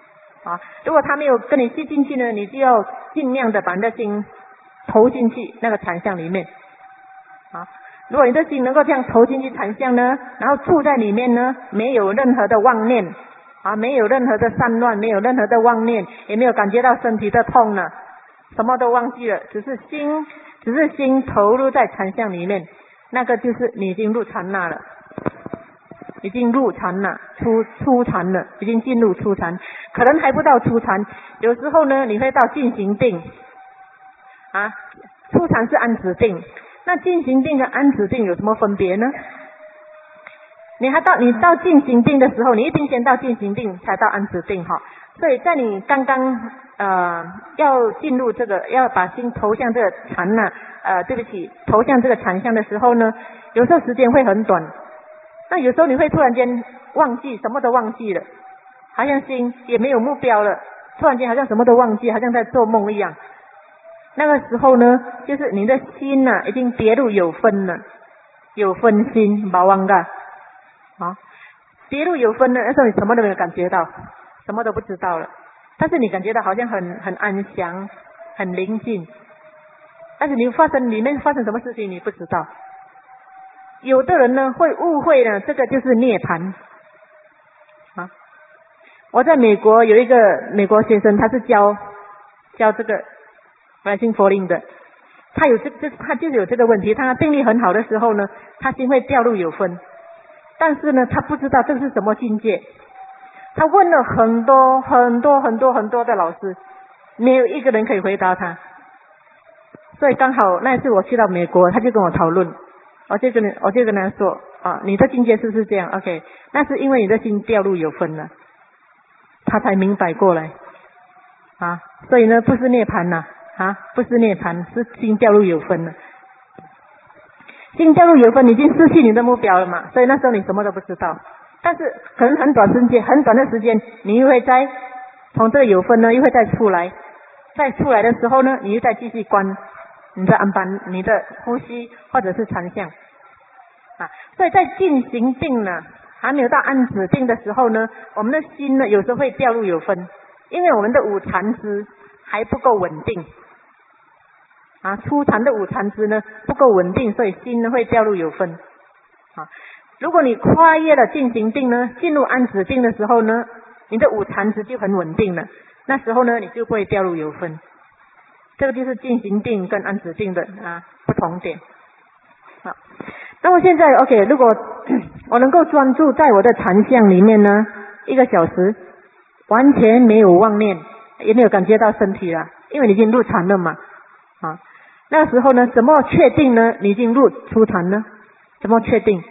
啊。如果他没有跟你吸进去呢，你就要尽量的把你的心投进去那个禅相里面啊。如果你的心能够这样投进去禅相呢，然后住在里面呢，没有任何的妄念啊，没有任何的散乱，没有任何的妄念，也没有感觉到身体的痛呢，什么都忘记了，只是心投入在禅相里面，那个就是你已经入禅那了，已经入禅了，出禅了，已经进入出禅，可能还不到出禅，有时候呢你会到进行定啊，出禅是安止定，那进行定跟安止定有什么分别呢？你到进行定的时候，你一定先到进行定才到安止定哈。所以在你刚刚要进入这个要把心投向这个禅呢，投向这个禅相的时候呢，有时候时间会很短，那有时候你会突然间忘记，什么都忘记了，好像心也没有目标了，突然间好像什么都忘记，好像在做梦一样。那个时候呢，就是你的心已经跌入有分了，有分心，没忘噶啊，跌入有分了，那时候你什么都没有感觉到，什么都不知道了，但是你感觉到好像很安详，很宁静，但是里面发生什么事情你不知道。有的人呢会误会呢，这个就是涅槃啊。我在美国有一个美国先生，他是教这个来信佛令的，他就是有这个问题，他定力很好的时候呢，他心会掉入有分，但是呢他不知道这是什么境界，他问了很多的老师，没有一个人可以回答他。所以刚好那一次我去到美国，他就跟我讨论，我就跟他说啊，你的境界是不是这样 ？OK， 那是因为你的心掉入有分了，他才明白过来啊。所以呢，不是涅槃呐啊，不是涅槃，是心掉入有分了。心掉入有分，你已经失去你的目标了嘛，所以那时候你什么都不知道。但是可能很短的时间，你又会再从这个有分呢，又会再出来，再出来的时候呢，你又再继续观你的安般，你的呼吸或者是禅相啊。所以在进行定呢，还没有到安止定的时候呢，我们的心呢有时候会掉入有分，因为我们的五禅支还不够稳定啊，初禅的五禅支呢不够稳定，所以心呢会掉入有分啊。如果你跨越了进行定呢，进入安止定的时候呢，你的五禅支就很稳定了，那时候呢你就不会掉入有分。这个就是进行定跟安止定的不同点。好，那么现在 OK， 如果我能够专注在我的禅相里面呢，1个小时，完全没有妄念，也没有感觉到身体了，因为你已经入禅了嘛啊。那时候呢，怎么确定呢？你已经入出禅呢？怎么确定？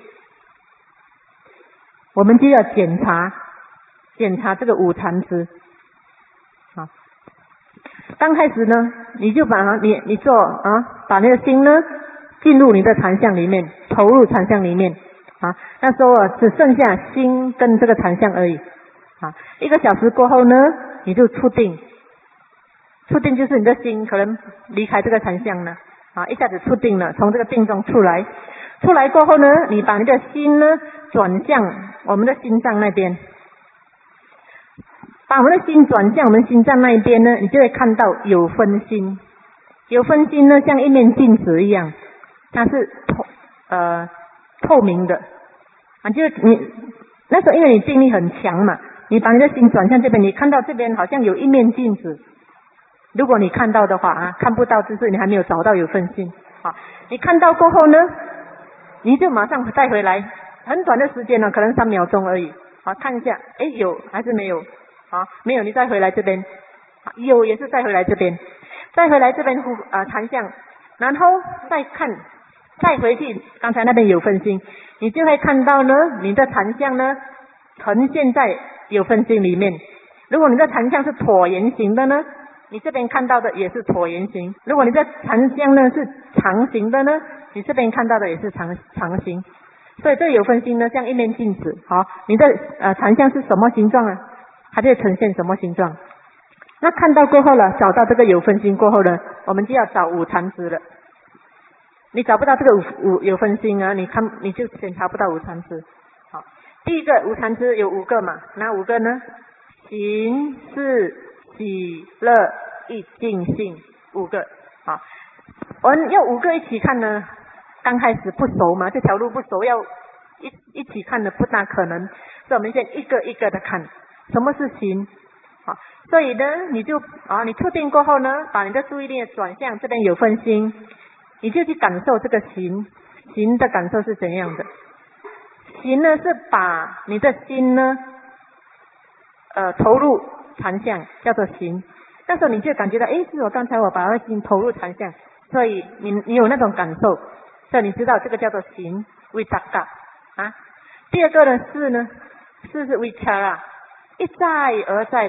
我们就要检查这个五禅支。好，刚开始呢，你就把你做把那个心呢进入你的禅相里面，投入禅相里面啊。那时候只剩下心跟这个禅相而已啊。1个小时过后呢，你就出定。出定就是你的心可能离开这个禅相呢一下子出定了，从这个定中出来过后呢，你把你的心呢转向我们的心脏那边，把我们的心转向我们心脏那一边呢，你就会看到有分心。有分心呢像一面镜子一样，它是透明的就是你那时候因为你定力很强嘛，你把你的心转向这边，你看到这边好像有一面镜子。如果你看到的话看不到就是你还没有找到有分心你看到过后呢，你就马上带回来，很短的时间呢，可能3秒钟而已看一下有还是没有没有你再回来这边有也是再回来这边禅相，然后再回去刚才那边有分心，你就会看到呢你的禅相呢呈现在有分心里面。如果你的禅相是椭圆形的呢，你这边看到的也是椭圆形，如果你的禅相呢是长形的呢，你这边看到的也是长形。所以这个有分心呢像一面镜子你的禅相是什么形状它就呈现什么形状。那看到过后了，找到这个有分心过后呢，我们就要找五禅支了。你找不到这个有分心你就检查不到五禅支。好，第一个五禅支有5个嘛，哪5个呢？ 行识喜乐一净性5个。好，我们要5个一起看呢，刚开始不熟嘛，这条路不熟，要一起看的不大可能，所以我们先一个一个的看什么是行。好，所以呢你就你触定过后呢，把你的注意力转向这边有分心，你就去感受这个行的感受是怎样的。行呢是把你的心呢投入禅相，叫做行。那时候你就感觉到，是我刚才我把心投入禅相，所以你有那种感受，所以你知道这个叫做行，vichara 啊。第二个呢是是 vichara， 一再而再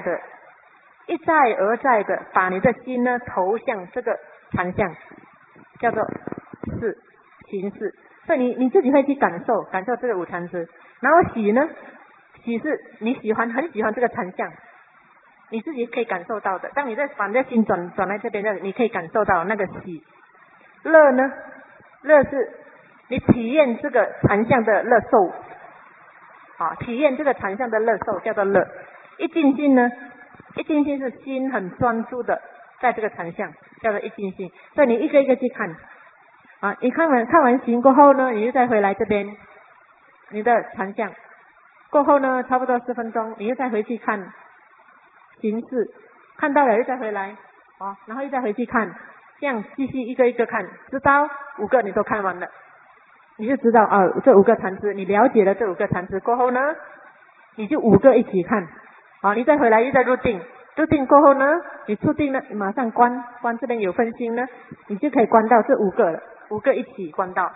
的把你的心呢投向这个禅相，叫做是行识。所以你自己会去感受这个五禅师。然后喜呢，喜是你很喜欢这个禅相，你自己可以感受到的。当你在把你的心转来这边的，你可以感受到那个喜。乐呢，乐是你体验这个禅相的乐受，体验这个禅相的乐受叫做乐。一净性呢，一净性是心很专注的在这个禅相，叫做一净性。所以你一个一个去看你看完行过后呢，你就再回来这边你的禅相，过后呢差不多10分钟，你又再回去看行识，看到了又再回来然后又再回去看，这样继续一个一个看，直到5个你都看完了，你就知道这5个禅师，你了解了这5个禅师过后呢，你就5个一起看你再回来又再入定过后呢，你触定呢，你马上关这边有分心呢，你就可以关到这5个了，5个一起关到。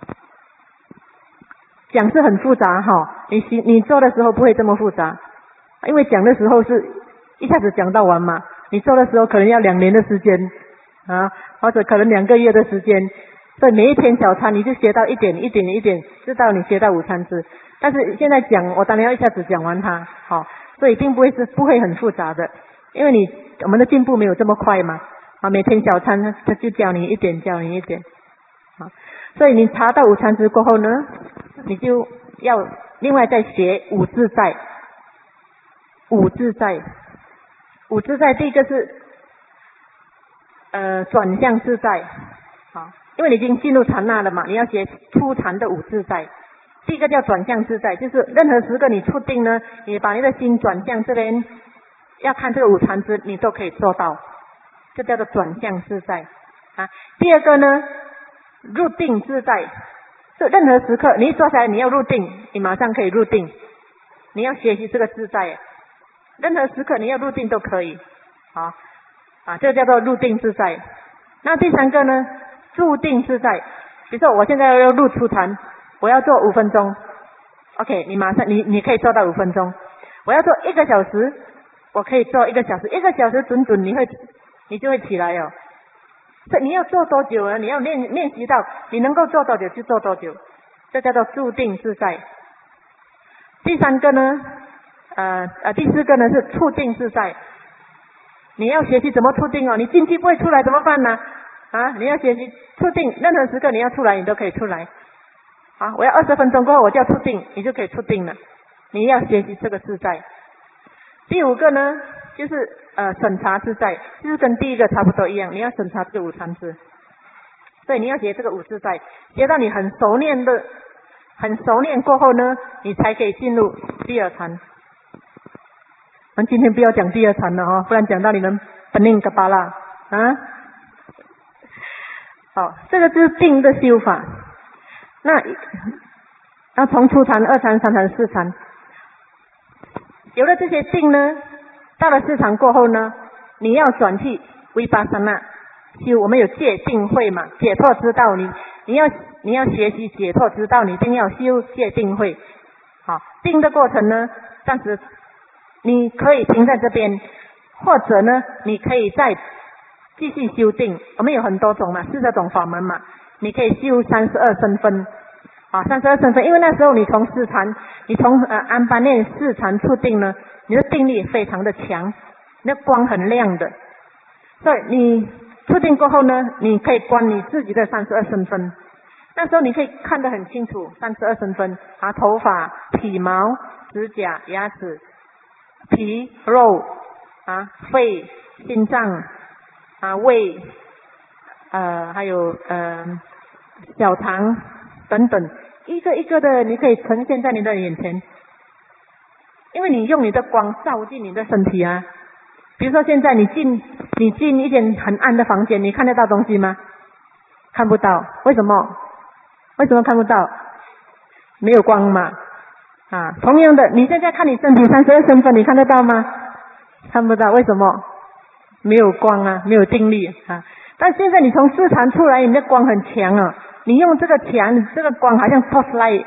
讲是很复杂你做的时候不会这么复杂，因为讲的时候是一下子讲到完嘛，你做的时候可能要2年的时间或者可能2个月的时间，所以每一天小禅你就学到一点，直到你学到5禅师。但是现在讲，我当然要一下子讲完它所以并不会很复杂的，因为我们的进步没有这么快嘛每天小禅他就教你一点所以你查到5禅师过后呢，你就要另外再学5自在。5自在第一个是转向自在因为你已经进入禅那了嘛，你要学初禅的5自在。第一个叫转向自在，就是任何时刻你触定呢，你把你的心转向这边，要看这个5禅师，你都可以做到，这叫做转向自在第二个呢，入定自在，就任何时刻你一坐下来你要入定，你马上可以入定，你要学习这个自在，任何时刻你要入定都可以这个叫做入定自在。那第3个呢，住定自在，比如说我现在要入初禅，我要做5分钟 OK， 你马上你可以做到5分钟。我要做1个小时，我可以做1个小时，1个小时准你就会起来所以你要做多久你要练习到你能够做多久就做多久，这叫做住定自在。第3个呢第4个呢是触定自在。你要学习怎么触定你进去不会出来怎么办呢你要学习触定，任何时刻你要出来你都可以出来我要20分钟过后我就要触定，你就可以触定了，你要学习这个自在。第5个呢就是审查自在，就是跟第一个差不多一样，你要审查这个5禅师，所以你要学这个5自在，学到你很熟练过后呢，你才可以进入第2禅。我们今天不要讲第2禅了不然讲到你们本命嘎巴拉好，这个就是定的修法。那从初禅、2禅、3禅、4禅，有了这些定呢，到了4禅过后呢，你要转去vipassana修，我们有戒定慧嘛，解脱之道，你要学习解脱之道，你一定要修戒定慧。定的过程呢，暂时你可以停在这边，或者呢你可以再继续修定，我们有很多种嘛，40种法门嘛，你可以修32身分32身分，因为那时候你从4禅，你从安般念4禅触定呢，你的定力非常的强，你的光很亮的，所以你触定过后呢，你可以观你自己的32身分，那时候你可以看得很清楚32身分头发、体毛、指甲、牙齿、 皮、肉肺、心脏胃还有小肠等等，一个一个的你可以呈现在你的眼前，因为你用你的光照进你的身体啊。比如说现在你进一间很暗的房间，你看得到东西吗？看不到。为什么看不到？没有光嘛。同样的，你现在看你身体32身份，你看得到吗？看不到。为什么？没有光啊，没有定力但现在你从市场出来，你的光很强啊，你用这个强，这个光好像 torchlight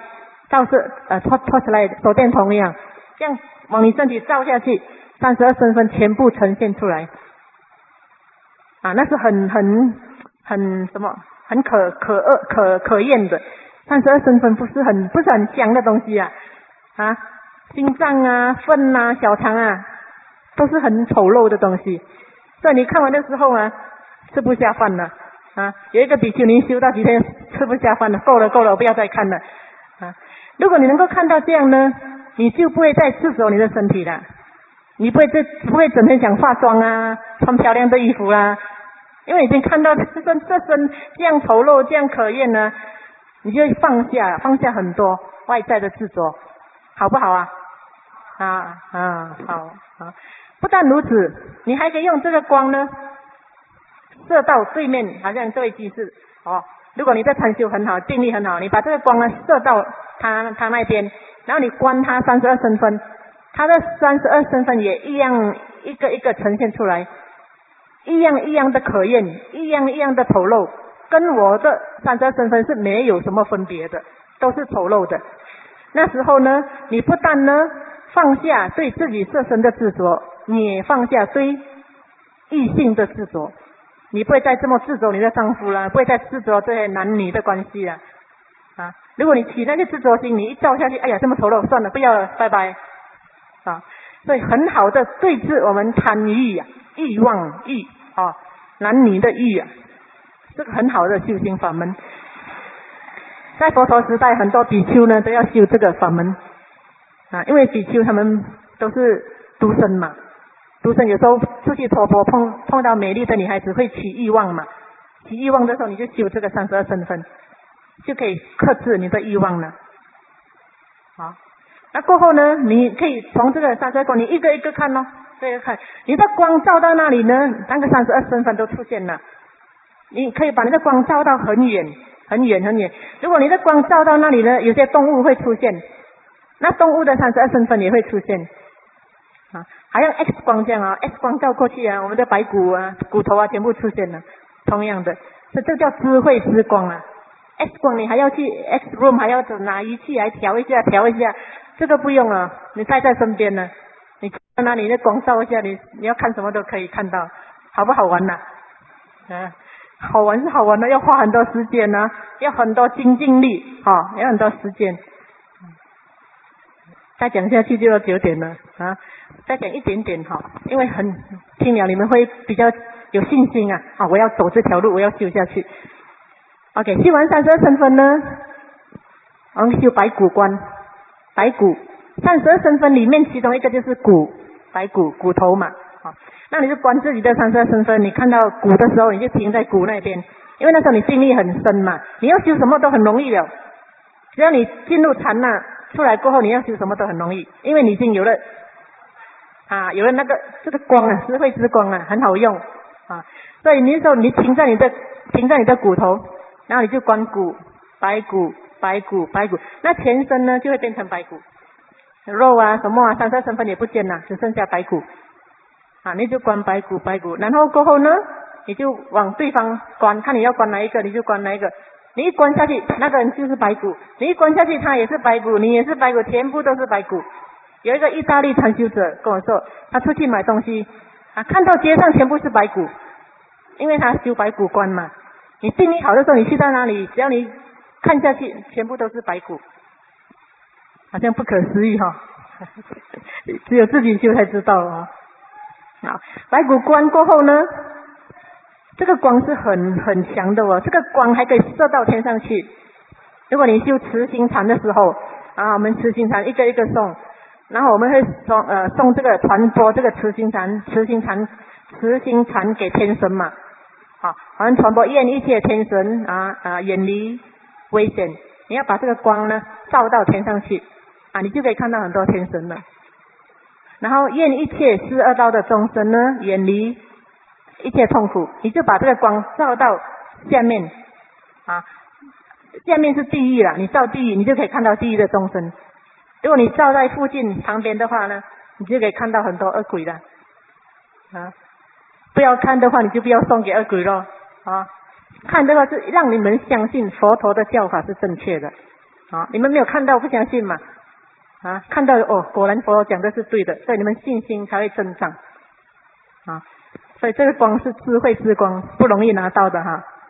手电筒一样，这样往你身体照下去，32身份全部呈现出来那是很什么，很可厌的。32身份不是很香的东西心脏粪小肠都是很丑陋的东西。所以你看完的时候吃不下饭了有一个比丘尼修到几天吃不下饭了，够了，我不要再看了如果你能够看到这样呢，你就不会再执着你的身体了，你不会整天想化妆穿漂亮的衣服因为已经看到这身这样丑陋，这样可厌呢，你就会放下很多外在的执着，好不好好。不但如此，你还可以用这个光呢射到对面，好像这位居士如果你的禅修很好，定力很好，你把这个光呢射到他那边，然后你观他32身分，他的32身分也一样一个一个呈现出来，一样的可厌，一样的丑陋，跟我的32身分是没有什么分别的，都是丑陋的。那时候呢，你不但呢放下对自己色身的执着，你也放下对异性的执着，你不会再这么执着你的丈夫了，不会再执着这些男女的关系了如果你起那个执着心，你一照下去，哎呀这么丑陋，算了，不要了，拜拜所以很好的对治我们贪欲欲望欲男女的欲这个很好的修行法门。在佛陀时代，很多比丘呢都要修这个法门因为比丘他们都是独身嘛，独身有时候出去托钵碰到美丽的女孩子会起欲望嘛，起欲望的时候你就修这个32身分，就可以克制你的欲望了。那过后呢，你可以从这个32光，你一个一个看这个看，你的光照到那里呢，那个32身分都出现了。你可以把你的光照到很远。如果你的光照到那里呢，有些动物会出现，那动物的32身分也会出现好像 X 光这样X 光照过去我们的白骨骨头全部出现了。同样的，这叫智慧之光X 光你还要去 X room， 还要拿仪器来调一下，这个不用你带在身边呢，你看哪里的光照一下，你要看什么都可以看到，好不好玩好玩是好玩的，要花很多时间要很多精进力要很多时间。再讲下去就要9点了再讲一点点因为听了你们会比较有信心我要走这条路，我要修下去。OK， 修完32身分呢，我们修白骨观。白骨32身分里面其中一个就是白骨头嘛那你就观自己的32身分，你看到骨的时候，你就停在骨那边，因为那时候你精力很深嘛，你要修什么都很容易了。只要你进入禅出来过后，你要修什么都很容易，因为你已经有了那个这个光智慧之光很好用所以你那时候你停在你的骨头，然后你就观骨，白骨，那全身呢就会变成白骨，肉什么32身分也不见了，只剩下白骨你就观白骨，然后过后呢，你就往对方观，看你要观哪一个你就观哪一个，你一观下去那个人就是白骨，你一观下去他也是白骨，你也是白骨，全部都是白骨。有一个意大利禅修者跟我说，他出去买东西看到街上全部是白骨，因为他修白骨观嘛，你定力好的时候，你去到哪里，只要你看下去全部都是白骨，好像不可思议只有自己修才知道白骨观过后呢，这个光是很强的这个光还可以射到天上去。如果你修慈心禅的时候我们慈心禅一个一个诵， 然后我们会送这个传播这个慈心禅给天神嘛。好，我们传播愿一切天神远离危险。你要把这个光呢照到天上去你就可以看到很多天神了。然后愿一切四恶道的众生呢远离一切痛苦，你就把这个光照到下面下面是地狱了，你照地狱你就可以看到地狱的众生。如果你照在附近旁边的话呢，你就可以看到很多恶鬼了不要看的话你就不要送给恶鬼咯看的话是让你们相信佛陀的教法是正确的你们没有看到不相信嘛看到果然佛陀讲的是对的，所以你们信心才会增长所以这个光是智慧之光，不容易拿到的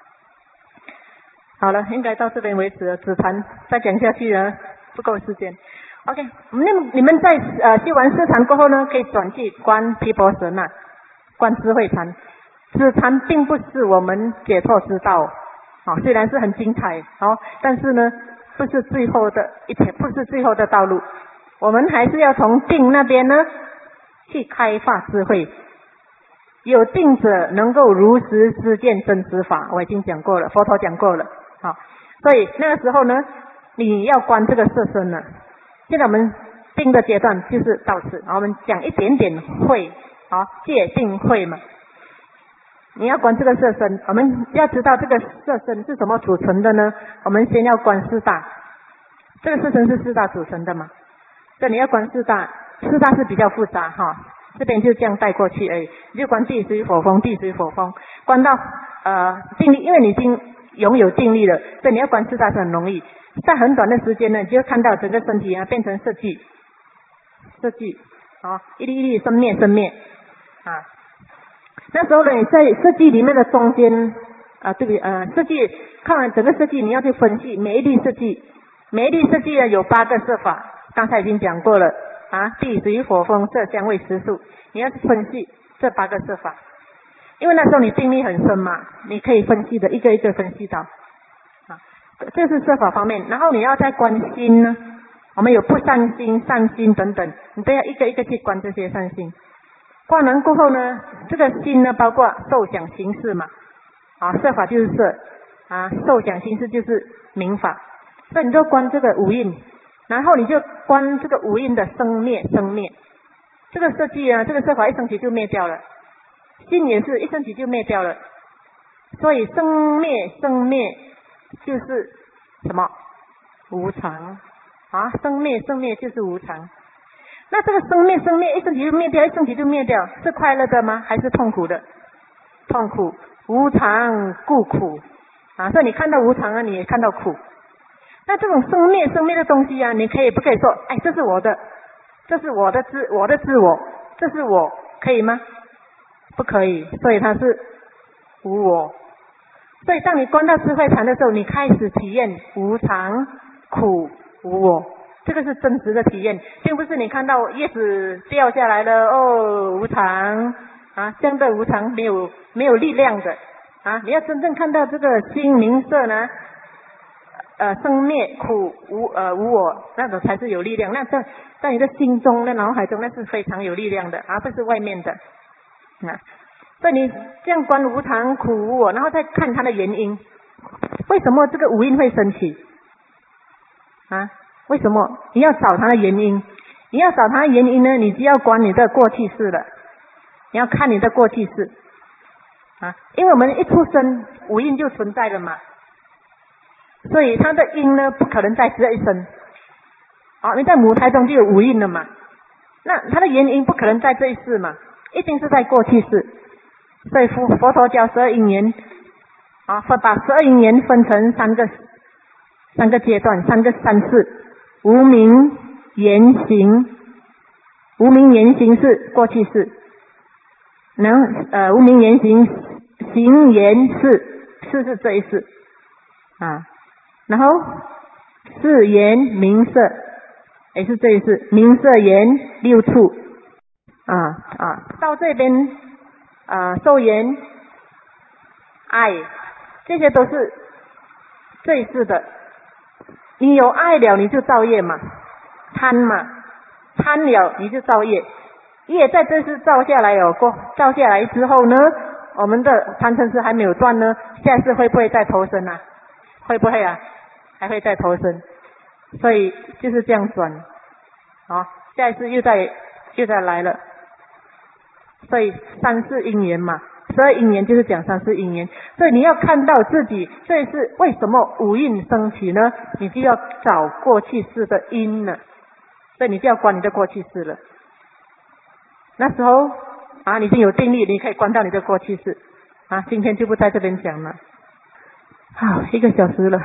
好了，应该到这边为止了。止禅再讲下去呢不够时间。OK， 你们在修完四禅过后呢，可以转去观毗婆舍那，观智慧禅。止禅并不是我们解脱之道虽然是很精彩但是呢不是最后的一切，不是最后的道路。我们还是要从定那边呢去开发智慧。有定者能够如实知见真实法，我已经讲过了，佛陀讲过了所以那个时候呢你要观这个色身了。现在我们定的阶段就是到此，我们讲一点点慧戒定慧嘛。你要观这个色身，我们要知道这个色身是怎么组成的呢？我们先要观四大，这个色身是四大组成的嘛，所以你要观四大，四大是比较复杂这边就这样带过去而已。你就观地水火风，地水火风，观到定力，因为你已经拥有定力了，所以你要观四大是很容易。在很短的时间呢，你就看到整个身体变成色聚一粒一粒生灭那时候呢，你在色聚里面的中间色聚看完整个色聚，你要去分析每一粒色聚呢有8个色法，刚才已经讲过了地水火风色香味识数，你要去分析这8个色法。因为那时候你定力很深嘛，你可以分析的一个一个分析到这是色法方面。然后你要再观心呢，我们有不善心、善心等等，你都要一个一个去观这些善心。观完过后呢，这个心呢包括受想行识嘛色法就是色受想行识就是名法，所以你就观这个五蕴，然后你就观这个五蕴的生灭。这个色聚这个色法一升起就灭掉了，心也是一升起就灭掉了，所以生灭就是什么？无常生灭就是无常。那这个生灭一升起就灭掉，一升起就灭掉，是快乐的吗？还是痛苦的？痛苦。无常故苦所以你看到无常你也看到苦。那这种生灭的东西你可以不可以说这是我的，这是我的自我，这是我，可以吗？不可以，所以它是无我。所以当你观到智慧禅的时候，你开始体验无常、苦、无我，这个是真实的体验，并不是你看到叶子掉下来了无常这样的无常没有力量的你要真正看到这个心名色呢生灭苦无我，那种才是有力量。那在你的心中的脑海中，那是非常有力量的不是外面的所以你这样观无常苦无我，然后再看它的原因，为什么这个五蕴会升起为什么？你要找它的原因。你要找它的原因呢，你就要观你的过去世了，你要看你的过去世因为我们一出生五蕴就存在了嘛，所以它的因呢不可能在这一生你在母胎中就有五蕴了嘛，那它的原因不可能在这一世嘛，一定是在过去世。所以佛陀教12因缘把12因缘分成三个阶段，3个三世。无明言行，无明言行是过去世，无明言行行言是这一世然后是言名色也是这一世，名色言六处到这边受言爱，这些都是这一世的。你有爱了，你就造业嘛，贪嘛贪了你就造业，业在这次造下来造下来之后呢，我们的贪嗔痴还没有断呢，下次会不会再投生啊？会不会啊？还会再投生，所以就是这样转，下一次又再来了，所以三世因缘嘛，12因缘就是讲三世因缘，所以你要看到自己这是为什么五蕴升起呢？你就要找过去世的因了，所以你就要观你的过去世了。那时候你已经有定力，你可以观到你的过去世今天就不在这边讲了。好，1个小时了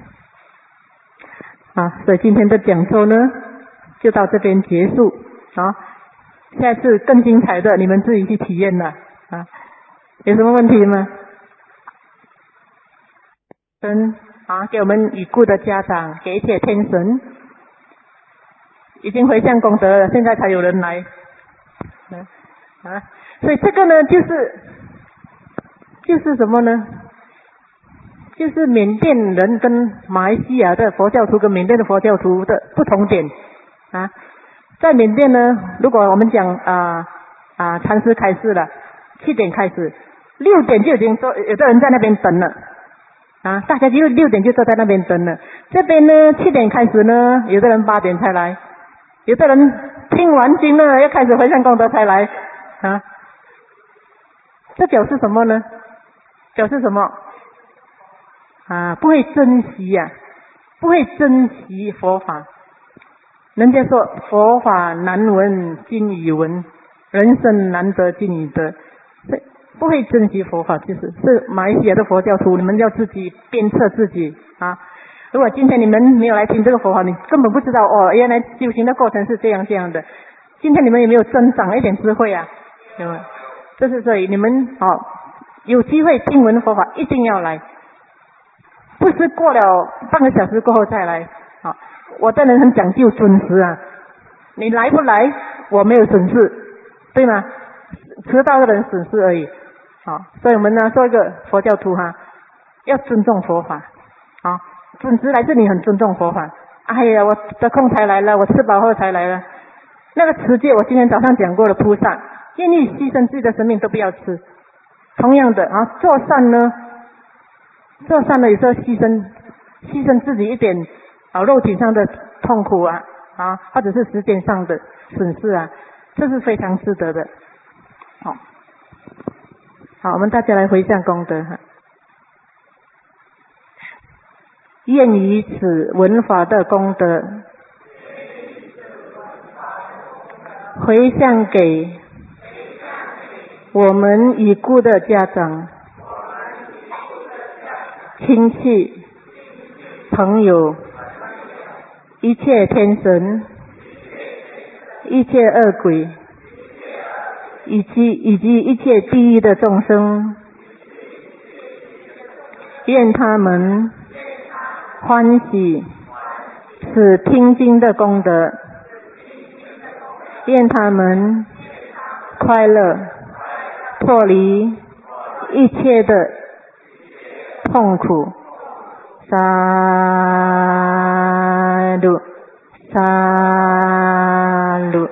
所以今天的讲座呢就到这边结束下次更精彩的你们自己去体验了有什么问题吗？给我们已故的家长，给一切天神，已经回向功德了，现在才有人来所以这个呢就是什么呢？就是缅甸人跟马来西亚的佛教徒跟缅甸的佛教徒的不同点在缅甸呢，如果我们讲禅师开示了7点开始，6点就已经有的人在那边等了大家就6点就坐在那边等了。这边呢7点开始呢，有的人8点才来，有的人听完经了要开始回向功德才来这表示什么呢？表示什么？不会珍惜不会珍惜佛法。人家说佛法难闻今已闻，人生难得今已得，不会珍惜佛法，是马来西亚的佛教徒，你们要自己鞭策自己如果今天你们没有来听这个佛法，你根本不知道原来修行的过程是这样的。今天你们有没有增长一点智慧有没有？这是所以你们有机会听闻佛法一定要来，不是过了半个小时过后再来我这人很讲究准时你来不来我没有损失，对吗？迟到的人损失而已所以我们呢做一个佛教徒要尊重佛法准时来是你很尊重佛法。哎呀，我得空才来了，我吃饱后才来了。那个持戒我今天早上讲过了，菩萨愿意牺牲自己的生命都不要吃。同样的做善呢有时候牺牲自己一点肉体上的痛苦或者是时间上的损失这是非常值得的。好，我们大家来回向功德愿以此闻法的功德回向给我们已故的家长、亲戚、朋友、一切天神、一切恶鬼，以及一切地狱的众生，愿他们欢喜此听经的功德，愿他们快乐脱离一切的痛苦。萨鲁萨鲁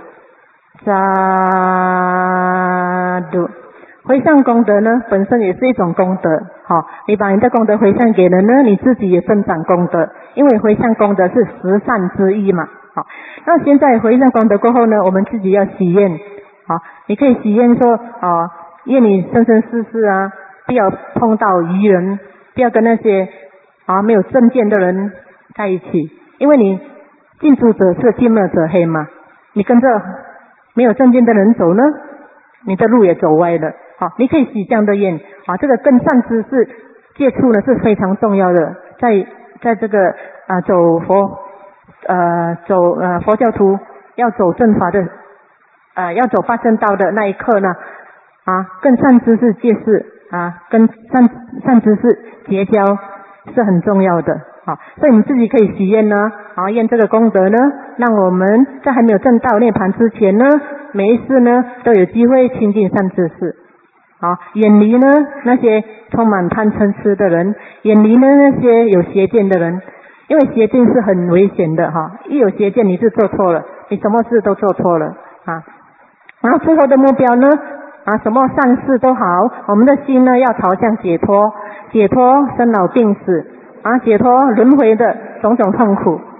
萨鲁。回向功德呢本身也是一种功德你把你的功德回向给人呢，你自己也增长功德，因为回向功德是十善之一嘛那现在回向功德过后呢，我们自己要许愿你可以许愿说愿你生生世世不要碰到愚人，不要跟那些没有正见的人在一起，因为你近朱者赤近墨者黑嘛，你跟着没有正见的人走呢，你的路也走歪了你可以许这样的愿这个跟善知识接触呢是非常重要的，在这个走佛教徒要走正法的要走八正道的那一刻呢跟善知识结识跟善知识结交是很重要的所以我们自己可以许愿呢愿这个功德呢，让我们在还没有证到涅槃之前呢，每一世呢都有机会亲近善知识远离呢那些充满贪嗔痴的人，远离呢那些有邪见的人，因为邪见是很危险的一有邪见你就做错了你什么事都做错了啊。然后最后的目标呢什么善事都好，我们的心呢要朝向解脱，解脱生老病死解脱轮回的种种痛苦